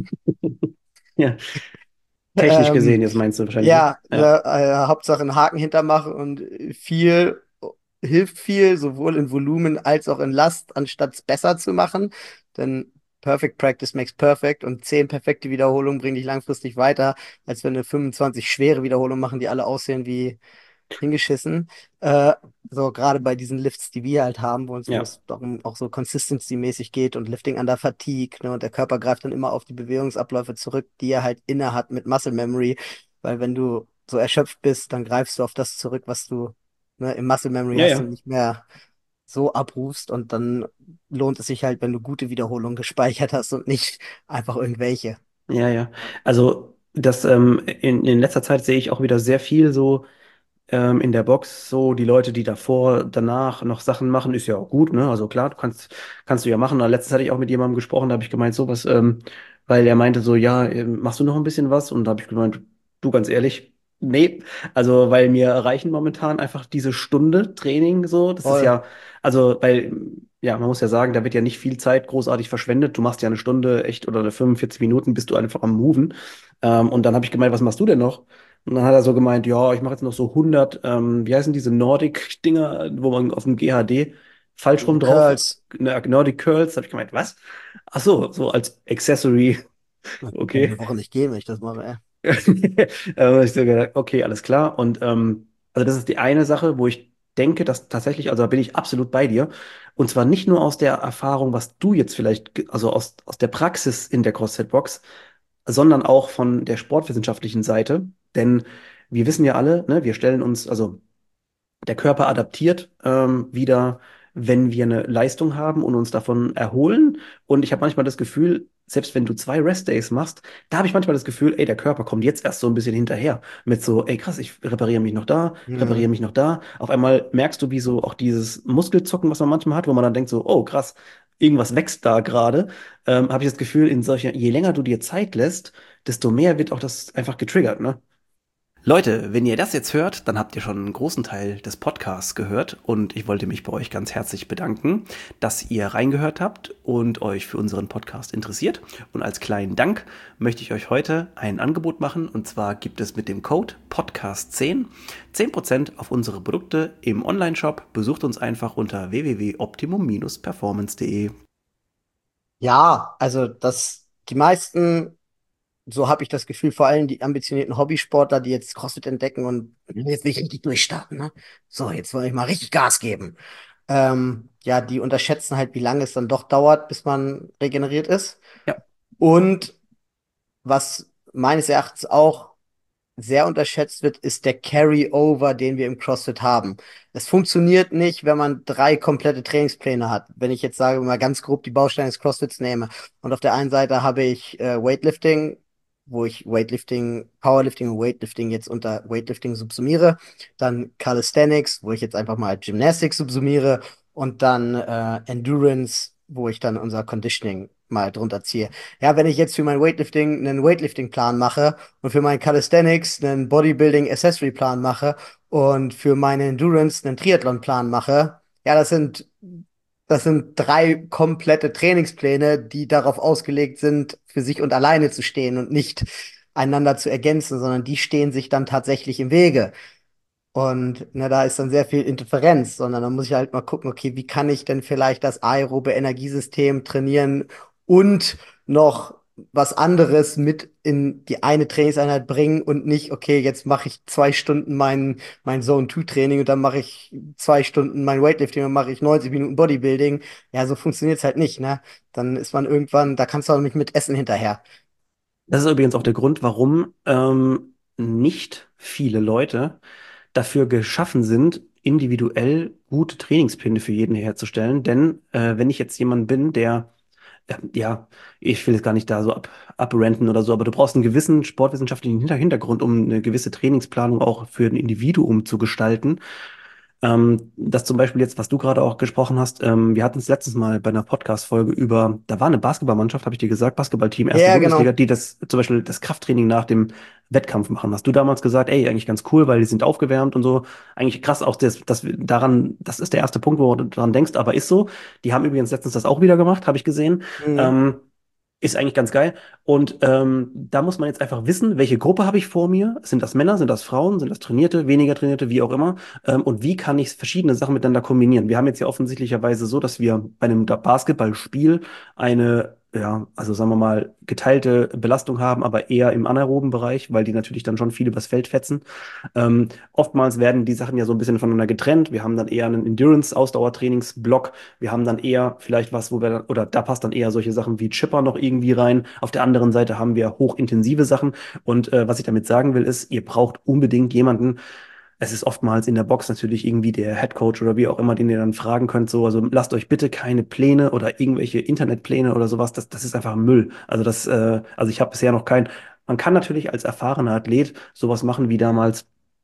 Ja. Technisch Ähm, gesehen, jetzt meinst du wahrscheinlich, ne? ja, Ja. ne, äh, Hauptsache einen Haken hintermachen und viel hilft viel, sowohl in Volumen als auch in Last, anstatt es besser zu machen. Denn Perfect Practice makes perfect und zehn perfekte Wiederholungen bringen dich langfristig weiter, als wenn wir fünfundzwanzig schwere Wiederholungen machen, die alle aussehen wie hingeschissen. Äh, so gerade bei diesen Lifts, die wir halt haben, wo uns, wo Ja. es darum auch so Consistency-mäßig geht und Lifting under Fatigue, ne, und der Körper greift dann immer auf die Bewegungsabläufe zurück, die er halt inne hat mit Muscle Memory, weil wenn du so erschöpft bist, dann greifst du auf das zurück, was du, ne, im Muscle Memory Ja, hast und ja. nicht mehr so abrufst und dann lohnt es sich halt, wenn du gute Wiederholungen gespeichert hast und nicht einfach irgendwelche. Ja, ja. Also das ähm, in, in letzter Zeit sehe ich auch wieder sehr viel so ähm, in der Box, so die Leute, die davor, danach noch Sachen machen, ist ja auch gut, ne? Also klar, du kannst, kannst du ja machen. Aber letztens hatte ich auch mit jemandem gesprochen, da habe ich gemeint, so was, ähm, weil er meinte so, ja, ähm, machst du noch ein bisschen was? Und da habe ich gemeint, du ganz ehrlich, nee. Also, weil mir reichen momentan einfach diese Stunde Training so. Das ist Voll. ja, also, weil, ja, man muss ja sagen, da wird ja nicht viel Zeit großartig verschwendet. Du machst ja eine Stunde echt oder eine fünfundvierzig Minuten, bist du einfach am Moven. Ähm, und dann habe ich gemeint, was machst du denn noch? Und dann hat er so gemeint, ja, ich mache jetzt noch so hundert, ähm, wie heißen diese Nordic-Dinger, wo man auf dem G H D falsch rum drauf, Curls. ne, Nordic Curls, habe ich gemeint, was? Ach so, so als Accessory, Das kann okay. eine Woche nicht gehen, wenn ich das mache, ey. Da hab ich so gedacht, okay, alles klar. Und ähm, also das ist die eine Sache, wo ich denke, dass tatsächlich, also da bin ich absolut bei dir. Und zwar nicht nur aus der Erfahrung, was du jetzt vielleicht, ge- also aus, aus der Praxis in der CrossFit-Box, sondern auch von der sportwissenschaftlichen Seite. Denn wir wissen ja alle, ne, wir stellen uns, also der Körper adaptiert ähm, wieder, wenn wir eine Leistung haben und uns davon erholen. Und ich habe manchmal das Gefühl, selbst wenn du zwei Rest-Days machst, da habe ich manchmal das Gefühl, ey, der Körper kommt jetzt erst so ein bisschen hinterher. Mit so, ey, krass, ich repariere mich noch da, ich repariere Mhm. mich noch da. Auf einmal merkst du, wie so auch dieses Muskelzucken, was man manchmal hat, wo man dann denkt so, oh, krass, irgendwas wächst da gerade. Ähm, habe ich das Gefühl, in solcher, je länger du dir Zeit lässt, desto mehr wird auch das einfach getriggert, ne? Leute, wenn ihr das jetzt hört, dann habt ihr schon einen großen Teil des Podcasts gehört und ich wollte mich bei euch ganz herzlich bedanken, dass ihr reingehört habt und euch für unseren Podcast interessiert. Und als kleinen Dank möchte ich euch heute ein Angebot machen und zwar gibt es mit dem Code Podcast zehn zehn Prozent auf unsere Produkte im Onlineshop. Besucht uns einfach unter w w w punkt optimum Bindestrich performance punkt de. Ja, also das, die meisten, so habe ich das Gefühl, vor allem die ambitionierten Hobbysportler, die jetzt CrossFit entdecken und jetzt will ich richtig durchstarten, ne? So, jetzt will ich mal richtig Gas geben. Ähm, ja, die unterschätzen halt, wie lange es dann doch dauert, bis man regeneriert ist. Ja, Und was meines Erachtens auch sehr unterschätzt wird, ist der Carry-Over, den wir im CrossFit haben. Es funktioniert nicht, wenn man drei komplette Trainingspläne hat. Wenn ich jetzt sage, mal ganz grob die Bausteine des CrossFits nehme. Und auf der einen Seite habe ich äh, Weightlifting, wo ich Weightlifting, Powerlifting und Weightlifting jetzt unter Weightlifting subsumiere. Dann Calisthenics, wo ich jetzt einfach mal Gymnastics subsumiere. Und dann äh, Endurance, wo ich dann unser Conditioning mal drunter ziehe. Ja, wenn ich jetzt für mein Weightlifting einen Weightlifting-Plan mache, und für meinen Calisthenics einen Bodybuilding Accessory Plan mache und für meine Endurance einen Triathlon Plan mache, Ja, das sind, das sind drei komplette Trainingspläne, die darauf ausgelegt sind, für sich und alleine zu stehen und nicht einander zu ergänzen, sondern die stehen sich dann tatsächlich im Wege. Und na, da ist dann sehr viel Interferenz, sondern dann muss ich halt mal gucken, okay, wie kann ich denn vielleicht das aerobe Energiesystem trainieren und noch was anderes mit in die eine Trainingseinheit bringen und nicht, okay, jetzt mache ich zwei Stunden mein, mein Zone-zwei-Training und dann mache ich zwei Stunden mein Weightlifting und mache ich neunzig Minuten Bodybuilding. Ja, so funktioniert's halt nicht, ne? Dann ist man irgendwann, da kannst du auch nicht mit Essen hinterher. Das ist übrigens auch der Grund, warum ähm, nicht viele Leute dafür geschaffen sind, individuell gute Trainingspläne für jeden herzustellen. Denn äh, wenn ich jetzt jemand bin, der, ja, ja, ich will jetzt gar nicht da so ab, abrenten oder so, aber du brauchst einen gewissen sportwissenschaftlichen Hinter Hintergrund, um eine gewisse Trainingsplanung auch für ein Individuum zu gestalten. Ähm, das zum Beispiel jetzt, was du gerade auch gesprochen hast, ähm, wir hatten es letztens mal bei einer Podcast-Folge über, da war eine Basketballmannschaft, habe ich dir gesagt, Basketballteam, erste Ja, Bundesliga, genau. die das zum Beispiel das Krafttraining nach dem Wettkampf machen. Hast du damals gesagt, ey, eigentlich ganz cool, weil die sind aufgewärmt und so. Eigentlich krass auch, das, das daran, das ist der erste Punkt, wo du daran denkst, aber ist so. Die haben übrigens letztens das auch wieder gemacht, habe ich gesehen. Mhm. Ähm, Ist eigentlich ganz geil. Und ähm, da muss man jetzt einfach wissen, welche Gruppe habe ich vor mir? Sind das Männer, sind das Frauen, sind das Trainierte, weniger Trainierte, wie auch immer? Ähm, und wie kann ich verschiedene Sachen miteinander kombinieren? Wir haben jetzt ja offensichtlicherweise so, dass wir bei einem Da- Basketballspiel eine, ja, also sagen wir mal, geteilte Belastung haben, aber eher im anaeroben Bereich, weil die natürlich dann schon viel übers Feld fetzen. Ähm, Oftmals werden die Sachen ja so ein bisschen voneinander getrennt. Wir haben dann eher einen Endurance-Ausdauertrainingsblock. Wir haben dann eher vielleicht was, wo wir dann, oder da passt dann eher solche Sachen wie Chipper noch irgendwie rein. Auf der anderen Seite haben wir hochintensive Sachen. Und äh, was ich damit sagen will, ist, ihr braucht unbedingt jemanden. Es ist oftmals in der Box natürlich irgendwie der Head Coach oder wie auch immer, den ihr dann fragen könnt. So, also lasst euch bitte keine Pläne oder irgendwelche Internetpläne oder sowas. Das, das ist einfach Müll. Also das, äh, also ich habe bisher noch keinen. Man kann natürlich als erfahrener Athlet sowas machen wie damals.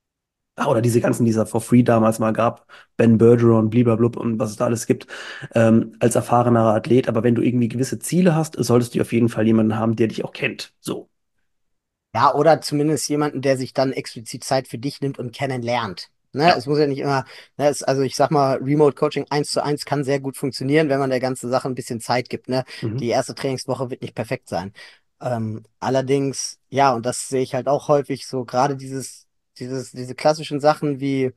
Ah, oder diese ganzen, die es da for free damals mal gab, Ben Bergeron, bliblablub und was es da alles gibt, ähm, als erfahrener Athlet. Aber wenn du irgendwie gewisse Ziele hast, solltest du auf jeden Fall jemanden haben, der dich auch kennt. So. Ja, oder zumindest jemanden, der sich dann explizit Zeit für dich nimmt und kennenlernt. Ne, Ja. es muss ja nicht immer, ne, es, also ich sag mal, Remote Coaching eins zu eins kann sehr gut funktionieren, wenn man der ganzen Sache ein bisschen Zeit gibt. Ne? Die Mhm. erste Trainingswoche wird nicht perfekt sein. Ähm, allerdings, ja, und das sehe ich halt auch häufig so, gerade dieses, dieses, diese klassischen Sachen wie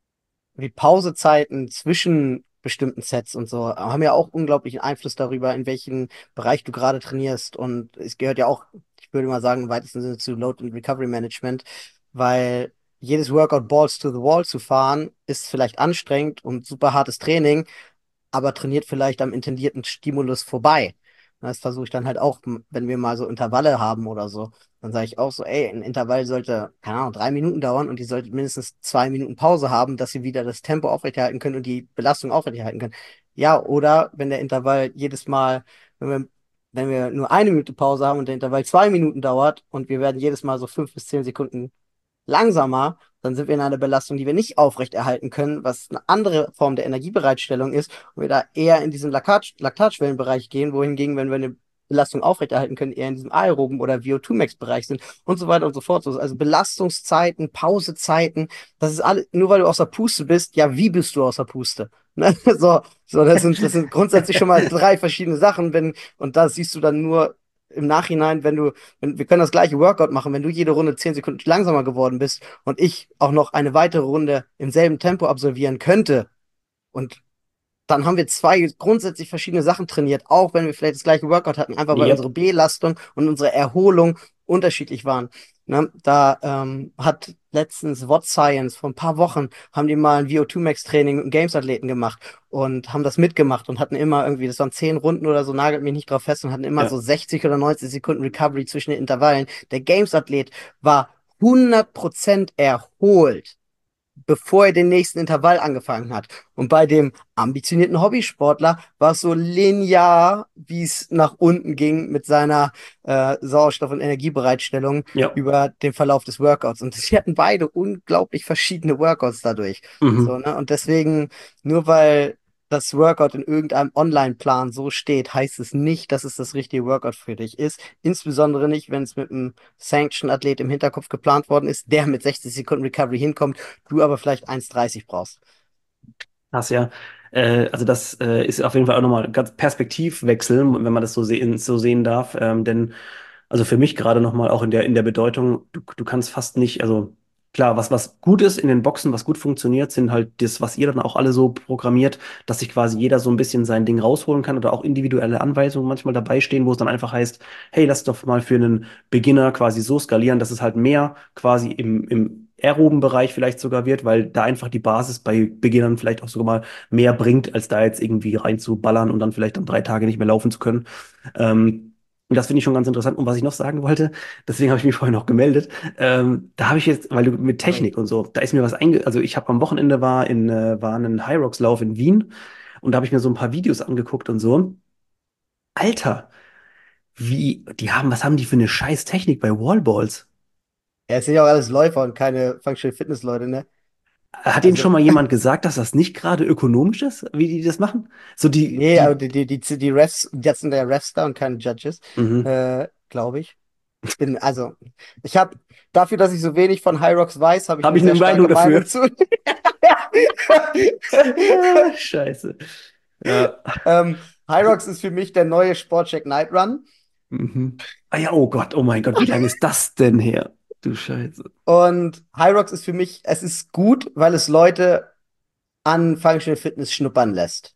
wie Pausezeiten zwischen bestimmten Sets und so haben ja auch unglaublichen Einfluss darüber, in welchem Bereich du gerade trainierst. Und es gehört ja auch, ich würde mal sagen, im weitesten Sinne zu Load and Recovery Management, weil jedes Workout Balls to the Wall zu fahren, ist vielleicht anstrengend und super hartes Training, aber trainiert vielleicht am intendierten Stimulus vorbei. Das versuche ich dann halt auch, m- wenn wir mal so Intervalle haben oder so, dann sage ich auch so, ey, ein Intervall sollte, keine Ahnung, drei Minuten dauern und die sollte mindestens zwei Minuten Pause haben, dass sie wieder das Tempo aufrechterhalten können und die Belastung aufrechterhalten können. Ja, oder wenn der Intervall jedes Mal, wenn wir, wenn wir nur eine Minute Pause haben und der Intervall zwei Minuten dauert und wir werden jedes Mal so fünf bis zehn Sekunden langsamer, dann sind wir in einer Belastung, die wir nicht aufrechterhalten können, was eine andere Form der Energiebereitstellung ist und wir da eher in diesen Laktat Laktatschwellenbereich gehen, wohingegen, wenn wir eine Belastung aufrechterhalten können, eher in diesem aeroben oder V O zwei Max-Bereich sind und so weiter und so fort. So, also Belastungszeiten, Pausezeiten, das ist alles, nur weil du außer Puste bist, ja, wie bist du außer Puste? Ne? So, so, das sind, das sind grundsätzlich schon mal drei verschiedene Sachen, wenn, und da siehst du dann nur im Nachhinein, wenn du wenn, wir können das gleiche Workout machen, wenn du jede Runde zehn Sekunden langsamer geworden bist und ich auch noch eine weitere Runde im selben Tempo absolvieren könnte und dann haben wir zwei grundsätzlich verschiedene Sachen trainiert, auch wenn wir vielleicht das gleiche Workout hatten, einfach weil Yep. unsere Belastung und unsere Erholung unterschiedlich waren. Ne? Da ähm, hat letztens What Science, vor ein paar Wochen, haben die mal ein V O zwei Max Training mit einem Games-Athleten gemacht und haben das mitgemacht und hatten immer irgendwie, das waren zehn Runden oder so, nagelt mich nicht drauf fest, und hatten immer Ja. so sechzig oder neunzig Sekunden Recovery zwischen den Intervallen. Der Games-Athlet war hundert Prozent erholt, bevor er den nächsten Intervall angefangen hat. Und bei dem ambitionierten Hobbysportler war es so linear, wie es nach unten ging mit seiner äh, Sauerstoff- und Energiebereitstellung Ja. über den Verlauf des Workouts. Und sie hatten beide unglaublich verschiedene Workouts dadurch. So, Mhm. ne? Und deswegen, nur weil das Workout in irgendeinem Online-Plan so steht, heißt es nicht, dass es das richtige Workout für dich ist. Insbesondere nicht, wenn es mit einem Sanction-Athlet im Hinterkopf geplant worden ist, der mit sechzig Sekunden Recovery hinkommt, du aber vielleicht eins dreißig brauchst. Krass, ja. Äh, also das äh, ist auf jeden Fall auch nochmal ein ganz Perspektivwechsel, wenn man das so sehen, so sehen darf. Ähm, denn also für mich gerade nochmal auch in der, in der Bedeutung, du, du kannst fast nicht, also klar, was, was gut ist in den Boxen, was gut funktioniert, sind halt das, was ihr dann auch alle so programmiert, dass sich quasi jeder so ein bisschen sein Ding rausholen kann oder auch individuelle Anweisungen manchmal dabei stehen, wo es dann einfach heißt, hey, lass doch mal für einen Beginner quasi so skalieren, dass es halt mehr quasi im, im aeroben Bereich vielleicht sogar wird, weil da einfach die Basis bei Beginnern vielleicht auch sogar mal mehr bringt, als da jetzt irgendwie reinzuballern und dann vielleicht dann drei Tage nicht mehr laufen zu können. Ähm, und das finde ich schon ganz interessant. Und was ich noch sagen wollte, deswegen habe ich mich vorhin noch gemeldet, ähm, da habe ich jetzt, weil du mit Sorry. Technik und so, da ist mir was einge, also ich habe am Wochenende war in, äh, war ein Hyrox-Lauf in Wien und da habe ich mir so ein paar Videos angeguckt und so. Alter, wie, die haben, was haben die für eine scheiß Technik bei Wallballs? Ja, es sind ja auch alles Läufer und keine Functional Fitness Leute, ne? Hat Ihnen Also, schon mal jemand gesagt, dass das nicht gerade ökonomisch ist, wie die das machen? So die, nee, aber die, die, die, die, die Refs, jetzt sind ja Refs da und keine Judges, mhm. äh, glaube ich. Bin, also, ich habe, dafür, dass ich so wenig von Hyrox weiß, habe ich Habe eine ich eine sehr Meinung starke dafür. Meinung zu. Ah, scheiße. Ja. ähm, Hyrox ist für mich der neue Sportcheck Night Run. Mhm. Ah ja, oh Gott, oh mein Gott, wie lange ist das denn her? Du Scheiße. Und Hyrox ist für mich, es ist gut, weil es Leute an Functional Fitness schnuppern lässt.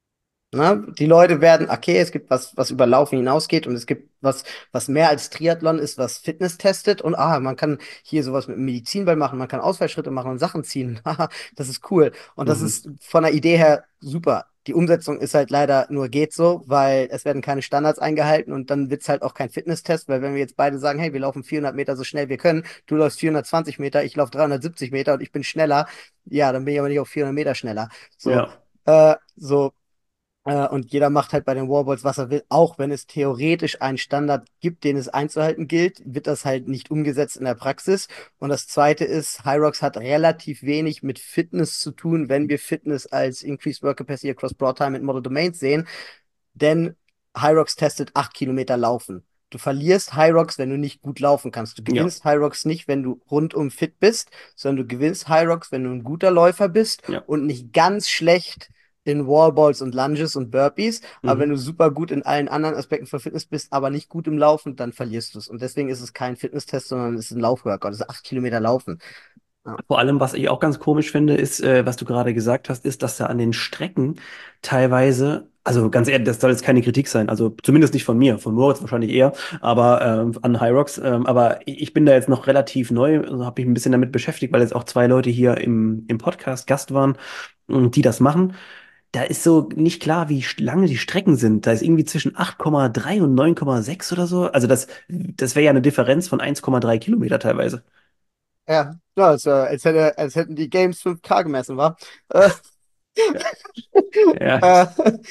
Ne? Die Leute werden, okay, es gibt was, was über Laufen hinausgeht und es gibt was, was mehr als Triathlon ist, was Fitness testet und ah, man kann hier sowas mit dem Medizinball machen, man kann Ausfallschritte machen und Sachen ziehen. Haha, das ist cool. Und das Mhm. ist von der Idee her super. Die Umsetzung ist halt leider nur geht so, weil es werden keine Standards eingehalten und dann wird es halt auch kein Fitnesstest, weil wenn wir jetzt beide sagen, hey, wir laufen vierhundert Meter so schnell wir können, du läufst vierhundertzwanzig Meter, ich laufe dreihundertsiebzig Meter und ich bin schneller, ja, dann bin ich aber nicht auf vierhundert Meter schneller. So, Ja. äh, so äh, und jeder macht halt bei den Warballs, was er will. Auch wenn es theoretisch einen Standard gibt, den es einzuhalten gilt, wird das halt nicht umgesetzt in der Praxis. Und das Zweite ist, Hyrox hat relativ wenig mit Fitness zu tun, wenn wir Fitness als Increased Work Capacity across Broad Time and Model Domains sehen. Denn Hyrox testet acht Kilometer Laufen. Du verlierst Hyrox, wenn du nicht gut laufen kannst. Du Ja. gewinnst Hyrox nicht, wenn du rundum fit bist, sondern du gewinnst Hyrox, wenn du ein guter Läufer bist Ja. und nicht ganz schlecht in Wallballs und Lunges und Burpees. Aber wenn Mhm. du super gut in allen anderen Aspekten von Fitness bist, aber nicht gut im Laufen, dann verlierst du es. Und deswegen ist es kein Fitnesstest, sondern es ist ein Laufworkout. Das ist acht Kilometer Laufen. Ja. Vor allem, was ich auch ganz komisch finde, ist, äh, was du gerade gesagt hast, ist, dass da an den Strecken teilweise, also ganz ehrlich, das soll jetzt keine Kritik sein, also zumindest nicht von mir, von Moritz wahrscheinlich eher, aber ähm, an Hyrox. Ähm, aber ich ich bin da jetzt noch relativ neu, also habe mich ein bisschen damit beschäftigt, weil jetzt auch zwei Leute hier im, im Podcast Gast waren, und die das machen. Da ist so nicht klar, wie st- lange die Strecken sind. Da ist irgendwie zwischen acht Komma drei und neun Komma sechs oder so. Also das, das wäre ja eine Differenz von eins Komma drei Kilometer teilweise. Ja, ja, als, äh, als, hätte, als hätten die Games fünf K gemessen, war. Äh, Ja, ja, äh,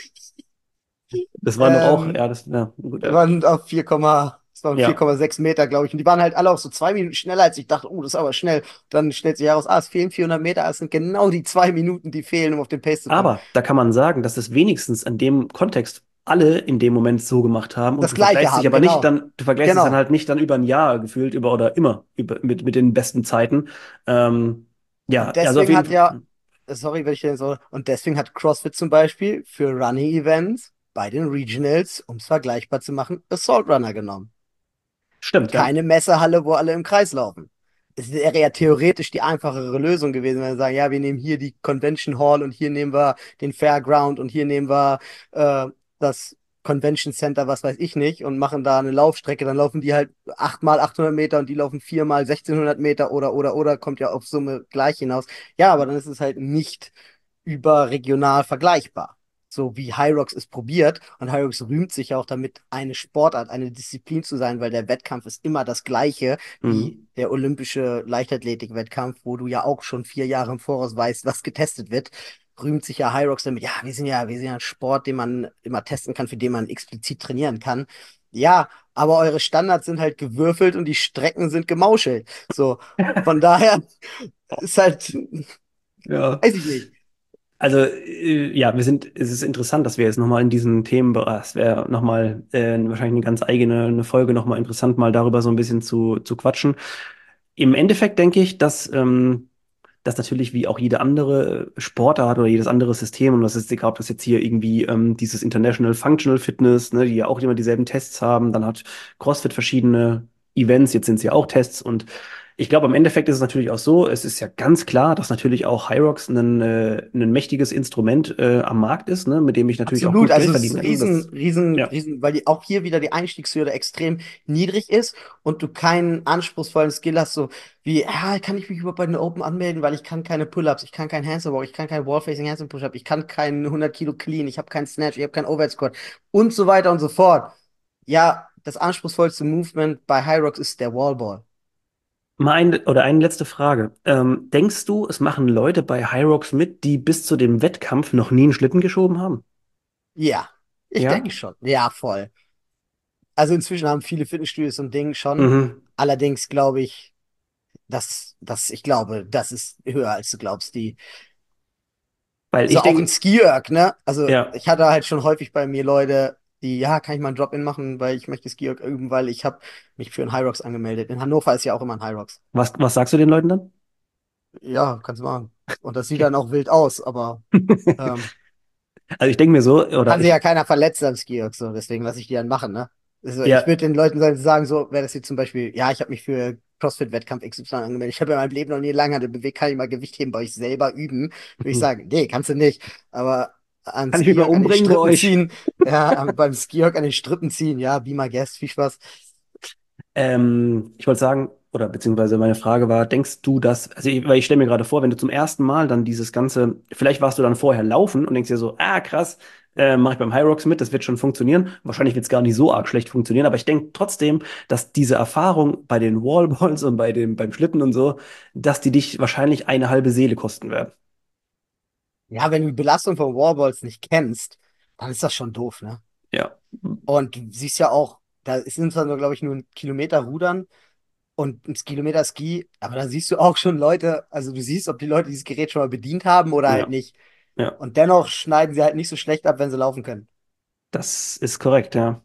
das war doch auch, ähm, ja, das, ja, gut, ja. waren auf vier, es waren Ja, vier Komma sechs Meter, glaube ich. Und die waren halt alle auch so zwei Minuten schneller, als ich dachte, oh, das ist aber schnell. Dann stellt sich heraus, ah, es fehlen vierhundert Meter, es sind genau die zwei Minuten, die fehlen, um auf den Pace zu kommen. aber da kann man sagen, dass es wenigstens in dem Kontext alle in dem Moment so gemacht haben und Das du Gleiche vergleichst dich haben, aber nicht genau. dann, du vergleichst es dann Genau. halt nicht dann über ein Jahr gefühlt über oder immer über, mit, mit den besten Zeiten. Ähm, ja, Und also auf deswegen jeden hat Fall, ja, sorry, wenn ich denn so, und deswegen hat CrossFit zum Beispiel für Running Events bei den Regionals, um es vergleichbar zu machen, Assault Runner genommen. Und stimmt, ja. keine Messehalle, wo alle im Kreis laufen. Es wäre ja theoretisch die einfachere Lösung gewesen, wenn wir sagen, ja, wir nehmen hier die Convention Hall und hier nehmen wir den Fairground und hier nehmen wir äh, das Convention Center, was weiß ich nicht, und machen da eine Laufstrecke. Dann laufen die halt acht mal achthundert Meter und die laufen vier mal sechzehnhundert Meter oder, oder, oder, kommt ja auf Summe gleich hinaus. Ja, aber dann ist es halt nicht überregional vergleichbar. So wie Hyrox es probiert. Und Hyrox rühmt sich ja auch damit, eine Sportart, eine Disziplin zu sein, weil der Wettkampf ist immer das gleiche wie Mhm. der olympische Leichtathletik-Wettkampf, wo du ja auch schon vier Jahre im Voraus weißt, was getestet wird. Rühmt sich ja Hyrox damit, ja, wir sind ja, wir sind ja ein Sport, den man immer testen kann, für den man explizit trainieren kann. Ja, aber eure Standards sind halt gewürfelt und die Strecken sind gemauschelt. So, von daher ist halt, Ja. weiß ich nicht. Also, äh, ja, wir sind, es ist interessant, dass wir jetzt nochmal in diesen Themen, ah, es wäre nochmal äh, wahrscheinlich eine ganz eigene eine Folge nochmal interessant, mal darüber so ein bisschen zu, zu quatschen. Im Endeffekt denke ich, dass ähm, dass natürlich wie auch jede andere Sportart oder jedes andere System, und das ist egal, ob das jetzt hier irgendwie ähm, dieses International Functional Fitness, ne, die ja auch immer dieselben Tests haben, dann hat CrossFit verschiedene Events, jetzt sind es ja auch Tests und ich glaube, am Endeffekt ist es natürlich auch so, es ist ja ganz klar, dass natürlich auch Hyrox ein, äh, ein mächtiges Instrument äh, am Markt ist, ne, mit dem ich natürlich auch Absolut, gut also Geld es verdienen ist kann. Und riesen, das, riesen, ja. riesen, weil die auch hier wieder die Einstiegshürde extrem niedrig ist und du keinen anspruchsvollen Skill hast, so wie, ja, kann ich mich überhaupt bei den Open anmelden, weil ich kann keine Pull-ups, ich kann kein Handstand Walk, ich kann kein Wall-Facing Handstand Push-up, ich kann keinen hundert Kilo Clean, ich habe keinen Snatch, ich habe keinen Overhead Squat und so weiter und so fort. Ja, das anspruchsvollste Movement bei Hyrox ist der Wallball. Mal ein, oder eine letzte Frage. Ähm, denkst du, es machen Leute bei Hyrox mit, die bis zu dem Wettkampf noch nie einen Schlitten geschoben haben? Ja, ich Ja? denke schon. Ja, voll. Also inzwischen haben viele Fitnessstudios so ein Ding schon. Mhm. Allerdings glaube ich, dass, dass ich glaube, das ist höher als du glaubst. Die, Weil so ich auch in denke, Ski-Erg, ne? Also ja, ich hatte halt schon häufig bei mir Leute, die, ja, kann ich mal einen Drop-In machen, weil ich möchte Ski-Erg üben, weil ich habe mich für einen Hyrox angemeldet. In Hannover ist ja auch immer ein Hyrox. was, was sagst du den Leuten dann? Ja, kannst du machen. Und das sieht Okay. dann auch wild aus, aber ähm, Also ich denke mir so, oder kann sich ich, ja keiner verletzen am Ski-Erg, so, deswegen lasse ich die dann machen, ne? Also ich ja, würde den Leuten so- sagen, so, wäre das jetzt zum Beispiel, ja, ich habe mich für CrossFit-Wettkampf X Y angemeldet, ich habe in meinem Leben noch nie Langhantel bewegt, kann ich mal Gewicht heben bei euch selber üben? Würde ich sagen, nee, kannst du nicht. Aber an kann ich mich mal Ski-Erg an den umbringen bei Strippen euch? ziehen, ja, am- beim Ski-Erg an den Strippen ziehen, ja, be my guest, viel Spaß. Ähm, ich wollte sagen, oder beziehungsweise meine Frage war, denkst du, dass, also ich, weil ich stelle mir gerade vor, wenn du zum ersten Mal dann dieses ganze, vielleicht warst du dann vorher laufen und denkst dir so, ah krass, äh, mache ich beim High Rocks mit, das wird schon funktionieren. Wahrscheinlich wird es gar nicht so arg schlecht funktionieren, aber ich denke trotzdem, dass diese Erfahrung bei den Wallballs und bei dem, beim Schlitten und so, dass die dich wahrscheinlich eine halbe Seele kosten werden. Ja, wenn du die Belastung von Wallballs nicht kennst, dann ist das schon doof, ne? Ja. Und du siehst ja auch, da sind zwar nur, glaube ich, nur ein Kilometer Rudern, und ein Kilometer Ski, aber da siehst du auch schon Leute, also du siehst, ob die Leute dieses Gerät schon mal bedient haben oder halt Ja, nicht. ja, Und dennoch schneiden sie halt nicht so schlecht ab, wenn sie laufen können. das ist korrekt, ja.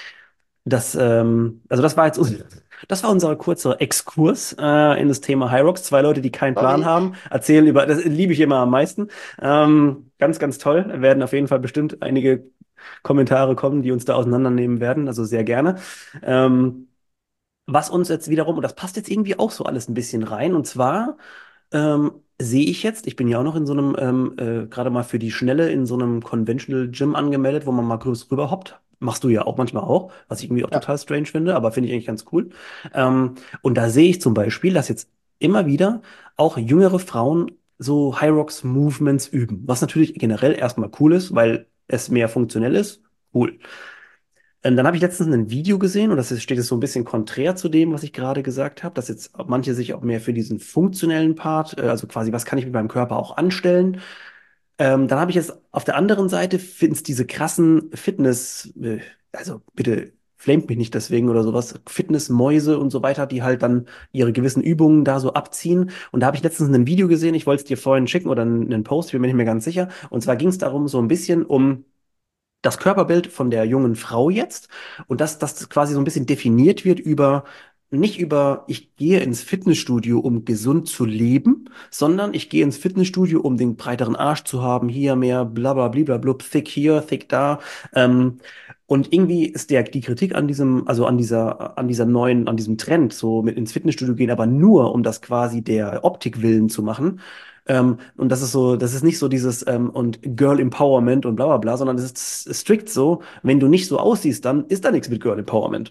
Das, ähm, also das war jetzt, uns- das war unser kurzer Exkurs äh, in das Thema Hyrox. Zwei Leute, die keinen Plan Sorry. haben, erzählen über, das liebe ich immer am meisten. Ähm, ganz, ganz toll. Da werden auf jeden Fall bestimmt einige Kommentare kommen, die uns da auseinandernehmen werden. Also sehr gerne. Ähm, was uns jetzt wiederum, und das passt jetzt irgendwie auch so alles ein bisschen rein, und zwar ähm, sehe ich jetzt, ich bin ja auch noch in so einem, ähm, äh, gerade mal für die Schnelle in so einem Conventional Gym angemeldet, wo man mal kurz rüber hoppt. Machst du ja auch manchmal auch, was ich irgendwie auch Ja. total strange finde, aber finde ich eigentlich ganz cool. Ähm, und da sehe ich zum Beispiel, dass jetzt immer wieder auch jüngere Frauen so High Rocks Movements üben, was natürlich generell erstmal cool ist, weil es mehr funktionell ist. Cool. Ähm, dann habe ich letztens ein Video gesehen und das ist, steht jetzt so ein bisschen konträr zu dem, was ich gerade gesagt habe, dass jetzt manche sich auch mehr für diesen funktionellen Part, äh, also quasi, was kann ich mit meinem Körper auch anstellen. Ähm, dann habe ich jetzt auf der anderen Seite find's diese krassen Fitness, äh, also bitte flamet mich nicht deswegen oder sowas, Fitnessmäuse und so weiter, die halt dann ihre gewissen Übungen da so abziehen. Und da habe ich letztens ein Video gesehen, ich wollte es dir vorhin schicken oder einen einen Post, ich bin mir nicht mehr ganz sicher. Und zwar ging es darum, so ein bisschen um das Körperbild von der jungen Frau jetzt und dass das quasi so ein bisschen definiert wird über nicht über ich gehe ins Fitnessstudio, um gesund zu leben, sondern ich gehe ins Fitnessstudio, um den breiteren Arsch zu haben, hier mehr bla bla blub, thick hier, thick da. Ähm, und irgendwie ist der die Kritik an diesem, also an dieser, an dieser neuen, an diesem Trend, so mit ins Fitnessstudio gehen, aber nur um das quasi der Optik willen zu machen, ähm, und das ist so, das ist nicht so dieses ähm, und Girl Empowerment und bla bla bla, sondern es ist strikt so, wenn du nicht so aussiehst, dann ist da nichts mit Girl Empowerment.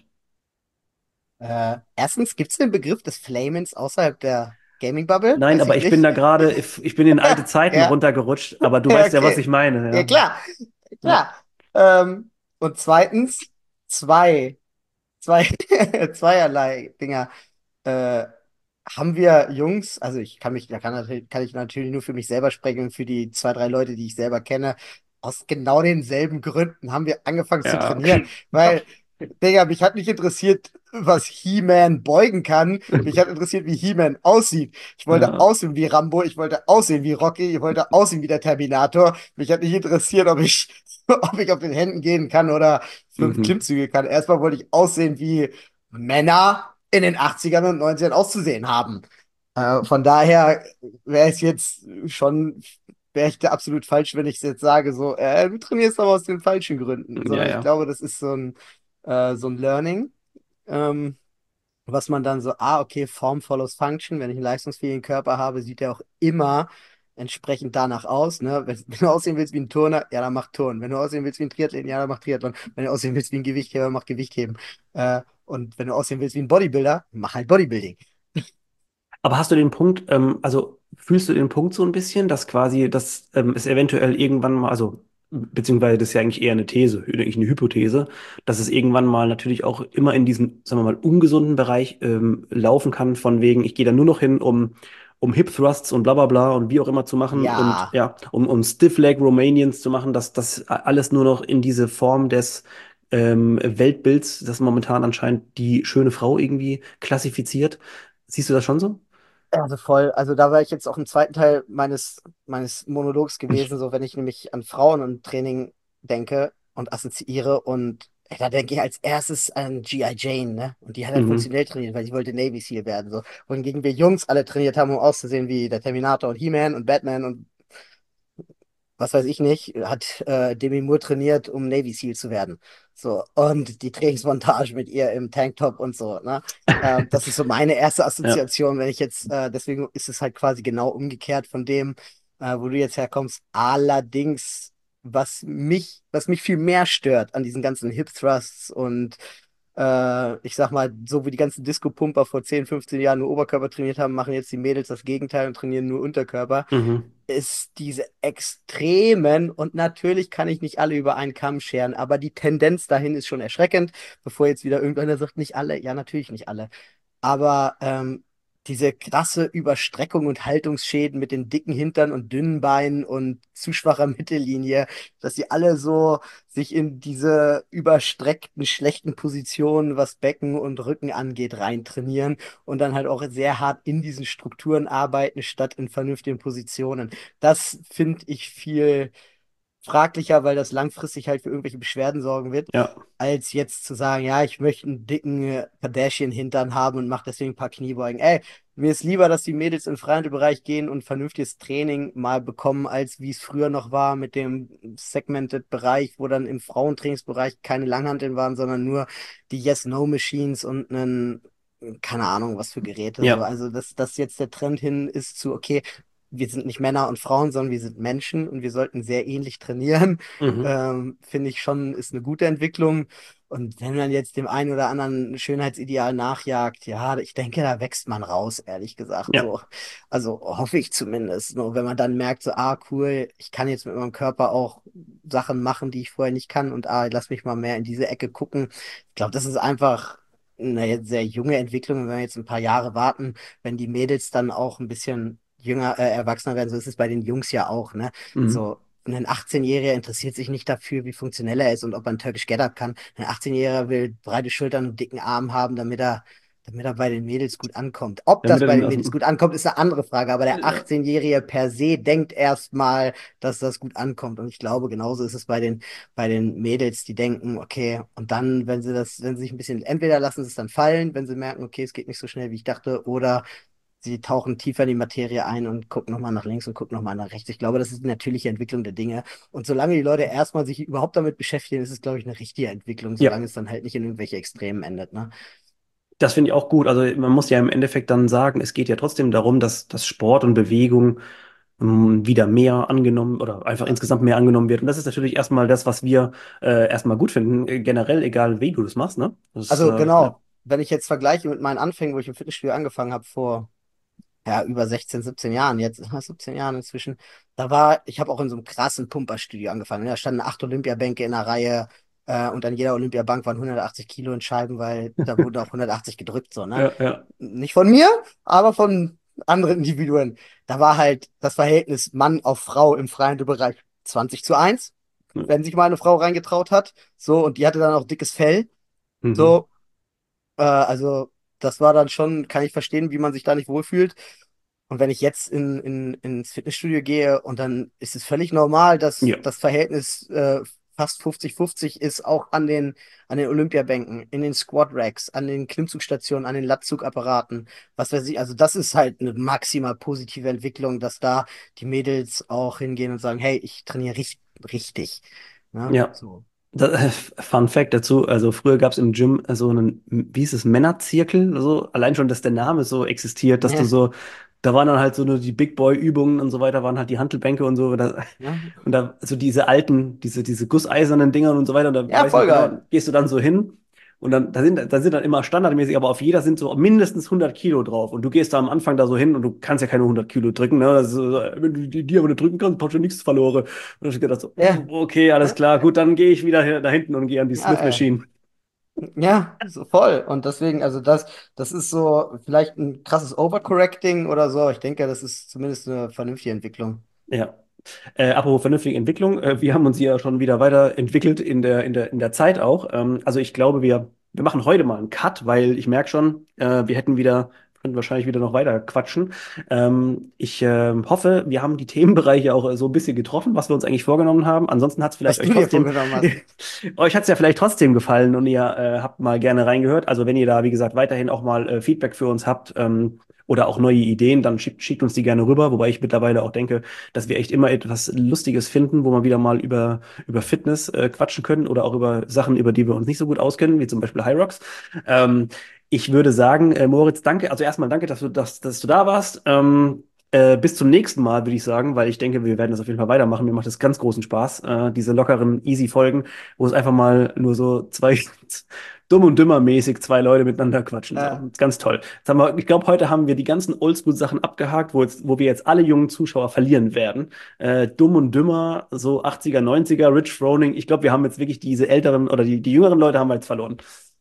Äh, erstens, gibt es den Begriff des Flamens außerhalb der Gaming-Bubble? Nein, Weiß aber ich ich bin nicht. da gerade, ich, ich bin in alte Zeiten Ja, runtergerutscht, aber du ja, weißt ja, was ich okay. meine, Ja, ja. klar. Ja, Klar. Ähm, und zweitens, zwei, zwei, zweierlei Dinger. Äh, haben wir Jungs, also ich kann mich, da kann, natürlich- kann ich natürlich nur für mich selber sprechen und für die zwei, drei Leute, die ich selber kenne, aus genau denselben Gründen haben wir angefangen zu ja. trainieren. Ja. Weil, Digga, mich hat nicht interessiert, was He-Man beugen kann. Mich hat interessiert, wie He-Man aussieht. Ich wollte Ja. aussehen wie Rambo, ich wollte aussehen wie Rocky, ich wollte aussehen wie der Terminator. Mich hat nicht interessiert, ob ich, ob ich auf den Händen gehen kann oder fünf Mhm. Klimmzüge kann. Erstmal wollte ich aussehen wie Männer in den achtzigern und neunzigern auszusehen haben. Äh, von daher wäre es jetzt schon, wäre ich da absolut falsch, wenn ich jetzt sage, so, äh, du trainierst aber aus den falschen Gründen, Ja, sondern ich ja. glaube, das ist so ein, äh, so ein Learning, ähm, was man dann so, ah, okay, Form follows Function. Wenn ich einen leistungsfähigen Körper habe, sieht er auch immer entsprechend danach aus. Ne? Wenn, wenn du aussehen willst wie ein Turner, ja, dann mach Turnen. Wenn du aussehen willst wie ein Triathlet, ja, dann mach Triathlon. Wenn du aussehen willst wie ein Gewichtheber, mach Gewichtheben. Äh, und wenn du aussehen willst wie ein Bodybuilder, mach halt Bodybuilding. Aber hast du den Punkt, ähm, also fühlst du den Punkt so ein bisschen, dass quasi, dass ähm, es eventuell irgendwann mal, also beziehungsweise das ist ja eigentlich eher eine These, eigentlich eine Hypothese, dass es irgendwann mal natürlich auch immer in diesen, sagen wir mal, ungesunden Bereich ähm, laufen kann, von wegen, ich gehe da nur noch hin, um, um Hip Thrusts und bla bla bla und wie auch immer zu machen und Ja, ja, um, um Stiff Leg Romanians zu machen, dass das alles nur noch in diese Form des ähm, Weltbilds, das momentan anscheinend die schöne Frau irgendwie klassifiziert. Siehst du das schon so? also voll. Also da war ich jetzt auch im zweiten Teil meines, meines Monologs gewesen, so wenn ich nämlich an Frauen und Training denke und assoziiere und ey, da denke ich als erstes an G I. Jane, ne? Und die hat halt Mhm. funktionell trainiert, weil sie wollte Navy SEAL werden, so. Wohingegen wir Jungs alle trainiert haben, um auszusehen wie der Terminator und He-Man und Batman und was weiß ich nicht, hat äh, Demi Moore trainiert, um Navy SEAL zu werden. So, und die Trainingsmontage mit ihr im Tanktop und so, ne? Ähm, das ist so meine erste Ja, Assoziation, wenn ich jetzt, äh, deswegen ist es halt quasi genau umgekehrt von dem, äh, wo du jetzt herkommst. Allerdings, was mich, was mich viel mehr stört an diesen ganzen Hip Thrusts und äh, ich sag mal, so wie die ganzen Disco-Pumper vor zehn, fünfzehn Jahren nur Oberkörper trainiert haben, machen jetzt die Mädels das Gegenteil und trainieren nur Unterkörper mhm. ist diese extremen, und natürlich kann ich nicht alle über einen Kamm scheren, aber die Tendenz dahin ist schon erschreckend, bevor jetzt wieder irgendeiner sagt, nicht alle, ja, natürlich nicht alle. Aber ähm, diese krasse Überstreckung und Haltungsschäden mit den dicken Hintern und dünnen Beinen und zu schwacher Mittellinie, dass sie alle so sich in diese überstreckten, schlechten Positionen, was Becken und Rücken angeht, reintrainieren und dann halt auch sehr hart in diesen Strukturen arbeiten, statt in vernünftigen Positionen. Das finde ich viel fraglicher, weil das langfristig halt für irgendwelche Beschwerden sorgen wird, Ja, als jetzt zu sagen, ja, ich möchte einen dicken äh, Kardashian-Hintern haben und mache deswegen ein paar Kniebeugen. Ey, mir ist lieber, dass die Mädels im freien Bereich gehen und vernünftiges Training mal bekommen, als wie es früher noch war mit dem Segmented-Bereich, wo dann im Frauentrainingsbereich keine Langhanteln waren, sondern nur die Yes-No-Machines und einen, keine Ahnung, was für Geräte so. ja, Also, dass das jetzt der Trend hin ist zu, okay, wir sind nicht Männer und Frauen, sondern wir sind Menschen und wir sollten sehr ähnlich trainieren. mhm. Ähm, finde ich schon, ist eine gute Entwicklung. Und wenn man jetzt dem einen oder anderen Schönheitsideal nachjagt, ja, ich denke, da wächst man raus, ehrlich gesagt. Ja, So. Also hoffe ich zumindest. Nur wenn man dann merkt, so, ah, cool, ich kann jetzt mit meinem Körper auch Sachen machen, die ich vorher nicht kann und ah, lass mich mal mehr in diese Ecke gucken. Ich glaube, das ist einfach eine sehr junge Entwicklung. Wenn wir jetzt ein paar Jahre warten, wenn die Mädels dann auch ein bisschen jünger, äh, erwachsener werden, so ist es bei den Jungs ja auch, ne? mhm. So, ein achtzehn-Jähriger interessiert sich nicht dafür, wie funktionell er ist und ob er ein Turkish Get-Up kann. Ein achtzehn-Jähriger will breite Schultern und dicken Arm haben, damit er, damit er bei den Mädels gut ankommt. Ob Damit das er bei den den aus Mädels gut dem, ankommt, ist eine andere Frage. Aber der ja, achtzehn-Jährige per se denkt erstmal, dass das gut ankommt. Und ich glaube, genauso ist es bei den, bei den Mädels, die denken, okay, und dann, wenn sie das, wenn sie sich ein bisschen, entweder lassen sie es dann fallen, wenn sie merken, okay, es geht nicht so schnell, wie ich dachte, oder sie tauchen tiefer in die Materie ein und gucken nochmal nach links und gucken nochmal nach rechts. Ich glaube, das ist die natürliche Entwicklung der Dinge. Und solange die Leute erstmal sich überhaupt damit beschäftigen, ist es, glaube ich, eine richtige Entwicklung, ja, solange es dann halt nicht in irgendwelche Extremen endet, ne? das finde ich auch gut. Also man muss ja im Endeffekt dann sagen, es geht ja trotzdem darum, dass, dass Sport und Bewegung ähm, wieder mehr angenommen oder einfach insgesamt mehr angenommen wird. Und das ist natürlich erstmal das, was wir äh, erstmal gut finden, äh, generell, egal wie du das machst, ne? Das, Also äh, ja. genau, wenn ich jetzt vergleiche mit meinen Anfängen, wo ich im Fitnessstudio angefangen habe vor ja, über sechzehn, siebzehn Jahren, jetzt siebzehn Jahren inzwischen, da war, ich habe auch in so einem krassen Pumperstudio angefangen. Da standen acht Olympiabänke in der Reihe äh, und an jeder Olympiabank waren hundertachtzig Kilo in Scheiben, weil da wurden auch hundertachtzig gedrückt, so, ne? Ja, ja. Nicht von mir, aber von anderen Individuen. Da war halt das Verhältnis Mann auf Frau im freien Bereich zwanzig zu eins, wenn sich mal eine Frau reingetraut hat. So, und die hatte dann auch dickes Fell. Mhm. So, äh, also das war dann schon, kann ich verstehen, wie man sich da nicht wohlfühlt. Und wenn ich jetzt in, in, ins Fitnessstudio gehe und dann ist es völlig normal, dass Ja. das Verhältnis äh, fast fünfzig fünfzig ist, auch an den, an den Olympiabänken, in den Squat-Racks, an den Klimmzugstationen, an den Latzug-Apparaten, was weiß ich. Also das ist halt eine maximal positive Entwicklung, dass da die Mädels auch hingehen und sagen, hey, ich trainiere richtig, richtig. Ja, Ja. so. Da, äh, Fun Fact dazu, also früher gab es im Gym so einen, wie hieß es, Männerzirkel, so, allein schon, dass der Name so existiert, dass du Ja, so, da waren dann halt so nur die Big Boy-Übungen und so weiter, waren halt die Hantelbänke und so, da, ja, und da, so diese alten, diese, diese gusseisernen Dinger und so weiter, und da ja, weiß ich noch voll genau, geil. gehst du dann so hin und dann, da sind, da sind dann immer standardmäßig, aber auf jeder sind so mindestens hundert Kilo drauf und du gehst da am Anfang da so hin und du kannst ja keine hundert Kilo drücken, ne? Das ist so, wenn du die, die aber nicht drücken kannst, hast du nichts verloren. Und dann hab ich gedacht so, Ja, uh, okay, alles klar, gut, dann gehe ich wieder hier, da hinten und gehe an die ja, Smith äh, Machine. ja, so voll. Und deswegen, also das, das ist so vielleicht ein krasses Overcorrecting oder so. Ich denke, das ist zumindest eine vernünftige Entwicklung. Ja. Äh, apropos vernünftige Entwicklung, äh, wir haben uns ja schon wieder weiterentwickelt in der, in der, in der Zeit auch. Ähm, also ich glaube, wir, wir machen heute mal einen Cut, weil ich merke schon, äh, wir hätten wieder, könnten wahrscheinlich wieder noch weiter quatschen. Ähm, ich äh, hoffe, wir haben die Themenbereiche auch äh, so ein bisschen getroffen, was wir uns eigentlich vorgenommen haben. Ansonsten hat es vielleicht Was euch du dir trotzdem, vorgenommen hast. euch hat es ja vielleicht trotzdem gefallen und ihr äh, habt mal gerne reingehört. Also wenn ihr da, wie gesagt, weiterhin auch mal äh, Feedback für uns habt, ähm, oder auch neue Ideen, dann schickt, schickt uns die gerne rüber, wobei ich mittlerweile auch denke, dass wir echt immer etwas Lustiges finden, wo wir wieder mal über, über Fitness äh, quatschen können oder auch über Sachen, über die wir uns nicht so gut auskennen, wie zum Beispiel High Rocks. Ähm, Ich würde sagen, äh, Moritz, danke. Also erstmal danke, dass du, dass, dass du da warst. Ähm, äh, bis zum nächsten Mal, würde ich sagen, weil ich denke, wir werden das auf jeden Fall weitermachen. Mir macht das ganz großen Spaß, äh, diese lockeren, easy Folgen, wo es einfach mal nur so zwei dumm und dümmer mäßig zwei Leute miteinander quatschen. So, Äh, das ist ganz toll. Jetzt haben wir, ich glaube, heute haben wir die ganzen Oldschool-Sachen abgehakt, wo, jetzt, wo wir jetzt alle jungen Zuschauer verlieren werden. Äh, dumm und dümmer, so achtziger, neunziger, Rich Froning. Ich glaube, wir haben jetzt wirklich diese älteren oder die, die jüngeren Leute haben wir jetzt verloren.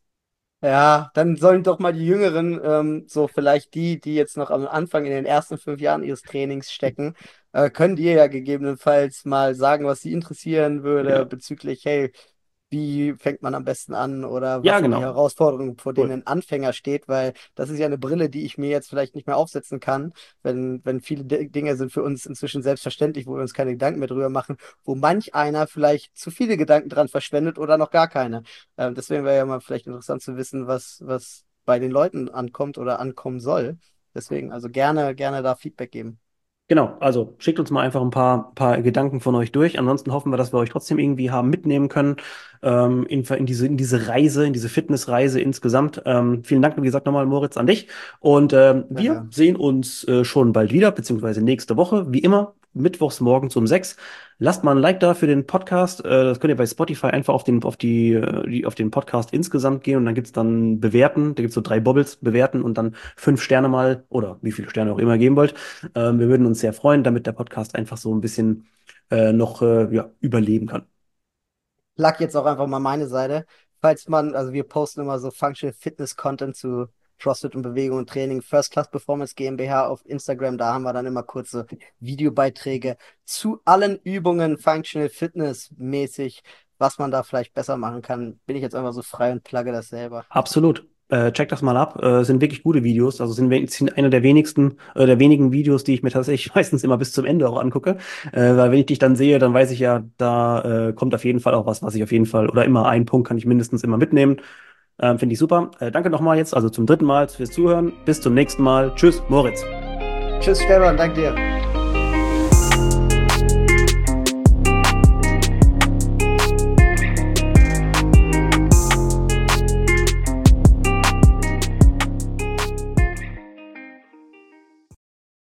ja, dann sollen doch mal die Jüngeren, ähm, so vielleicht die, die jetzt noch am Anfang in den ersten fünf Jahren ihres Trainings stecken, äh, können dir ja gegebenenfalls mal sagen, was sie interessieren würde Ja, bezüglich, hey, wie fängt man am besten an oder ja, was sind die genau. Herausforderungen, vor denen Cool. ein Anfänger steht, weil das ist ja eine Brille, die ich mir jetzt vielleicht nicht mehr aufsetzen kann, wenn, wenn viele D Dinge sind für uns inzwischen selbstverständlich, wo wir uns keine Gedanken mehr drüber machen, wo manch einer vielleicht zu viele Gedanken dran verschwendet oder noch gar keine. Ähm, deswegen wäre ja mal vielleicht interessant zu wissen, was, was bei den Leuten ankommt oder ankommen soll. Deswegen, also gerne, gerne da Feedback geben. Genau, also schickt uns mal einfach ein paar, paar Gedanken von euch durch. Ansonsten hoffen wir, dass wir euch trotzdem irgendwie haben mitnehmen können ähm, in, in diese, in diese Reise, in diese Fitnessreise insgesamt. Ähm, vielen Dank, wie gesagt, nochmal, Moritz, an dich. Und ähm, Sehr wir gerne. sehen uns äh, schon bald wieder, beziehungsweise nächste Woche, wie immer, mittwochs morgens um sechs. Lasst mal ein Like da für den Podcast. Äh, das könnt ihr bei Spotify einfach auf den, auf die, äh, die, auf den Podcast insgesamt gehen und dann gibt's dann bewerten. Da gibt's so drei Bubbles, bewerten und dann fünf Sterne mal oder wie viele Sterne auch immer geben wollt. Ähm, wir würden uns sehr freuen, damit der Podcast einfach so ein bisschen äh, noch äh, ja, überleben kann. Plug jetzt auch einfach mal meine Seite. Falls man, also wir posten immer so Functional Fitness Content zu CrossFit und Bewegung und Training, First Class Performance GmbH auf Instagram. Da haben wir dann immer kurze Videobeiträge zu allen Übungen Functional Fitness mäßig, was man da vielleicht besser machen kann. Bin ich jetzt einfach so frei und plugge das selber. Absolut. Äh, check das mal ab. Äh, sind wirklich gute Videos. Also sind, we- sind einer der wenigsten, äh, der wenigen Videos, die ich mir tatsächlich meistens immer bis zum Ende auch angucke. Äh, weil wenn ich dich dann sehe, dann weiß ich ja, da äh, kommt auf jeden Fall auch was, was ich auf jeden Fall, oder immer einen Punkt kann ich mindestens immer mitnehmen. Ähm, finde ich super. Äh, danke nochmal jetzt, also zum dritten Mal fürs Zuhören. Bis zum nächsten Mal. Tschüss, Moritz. Tschüss, Stefan, danke dir.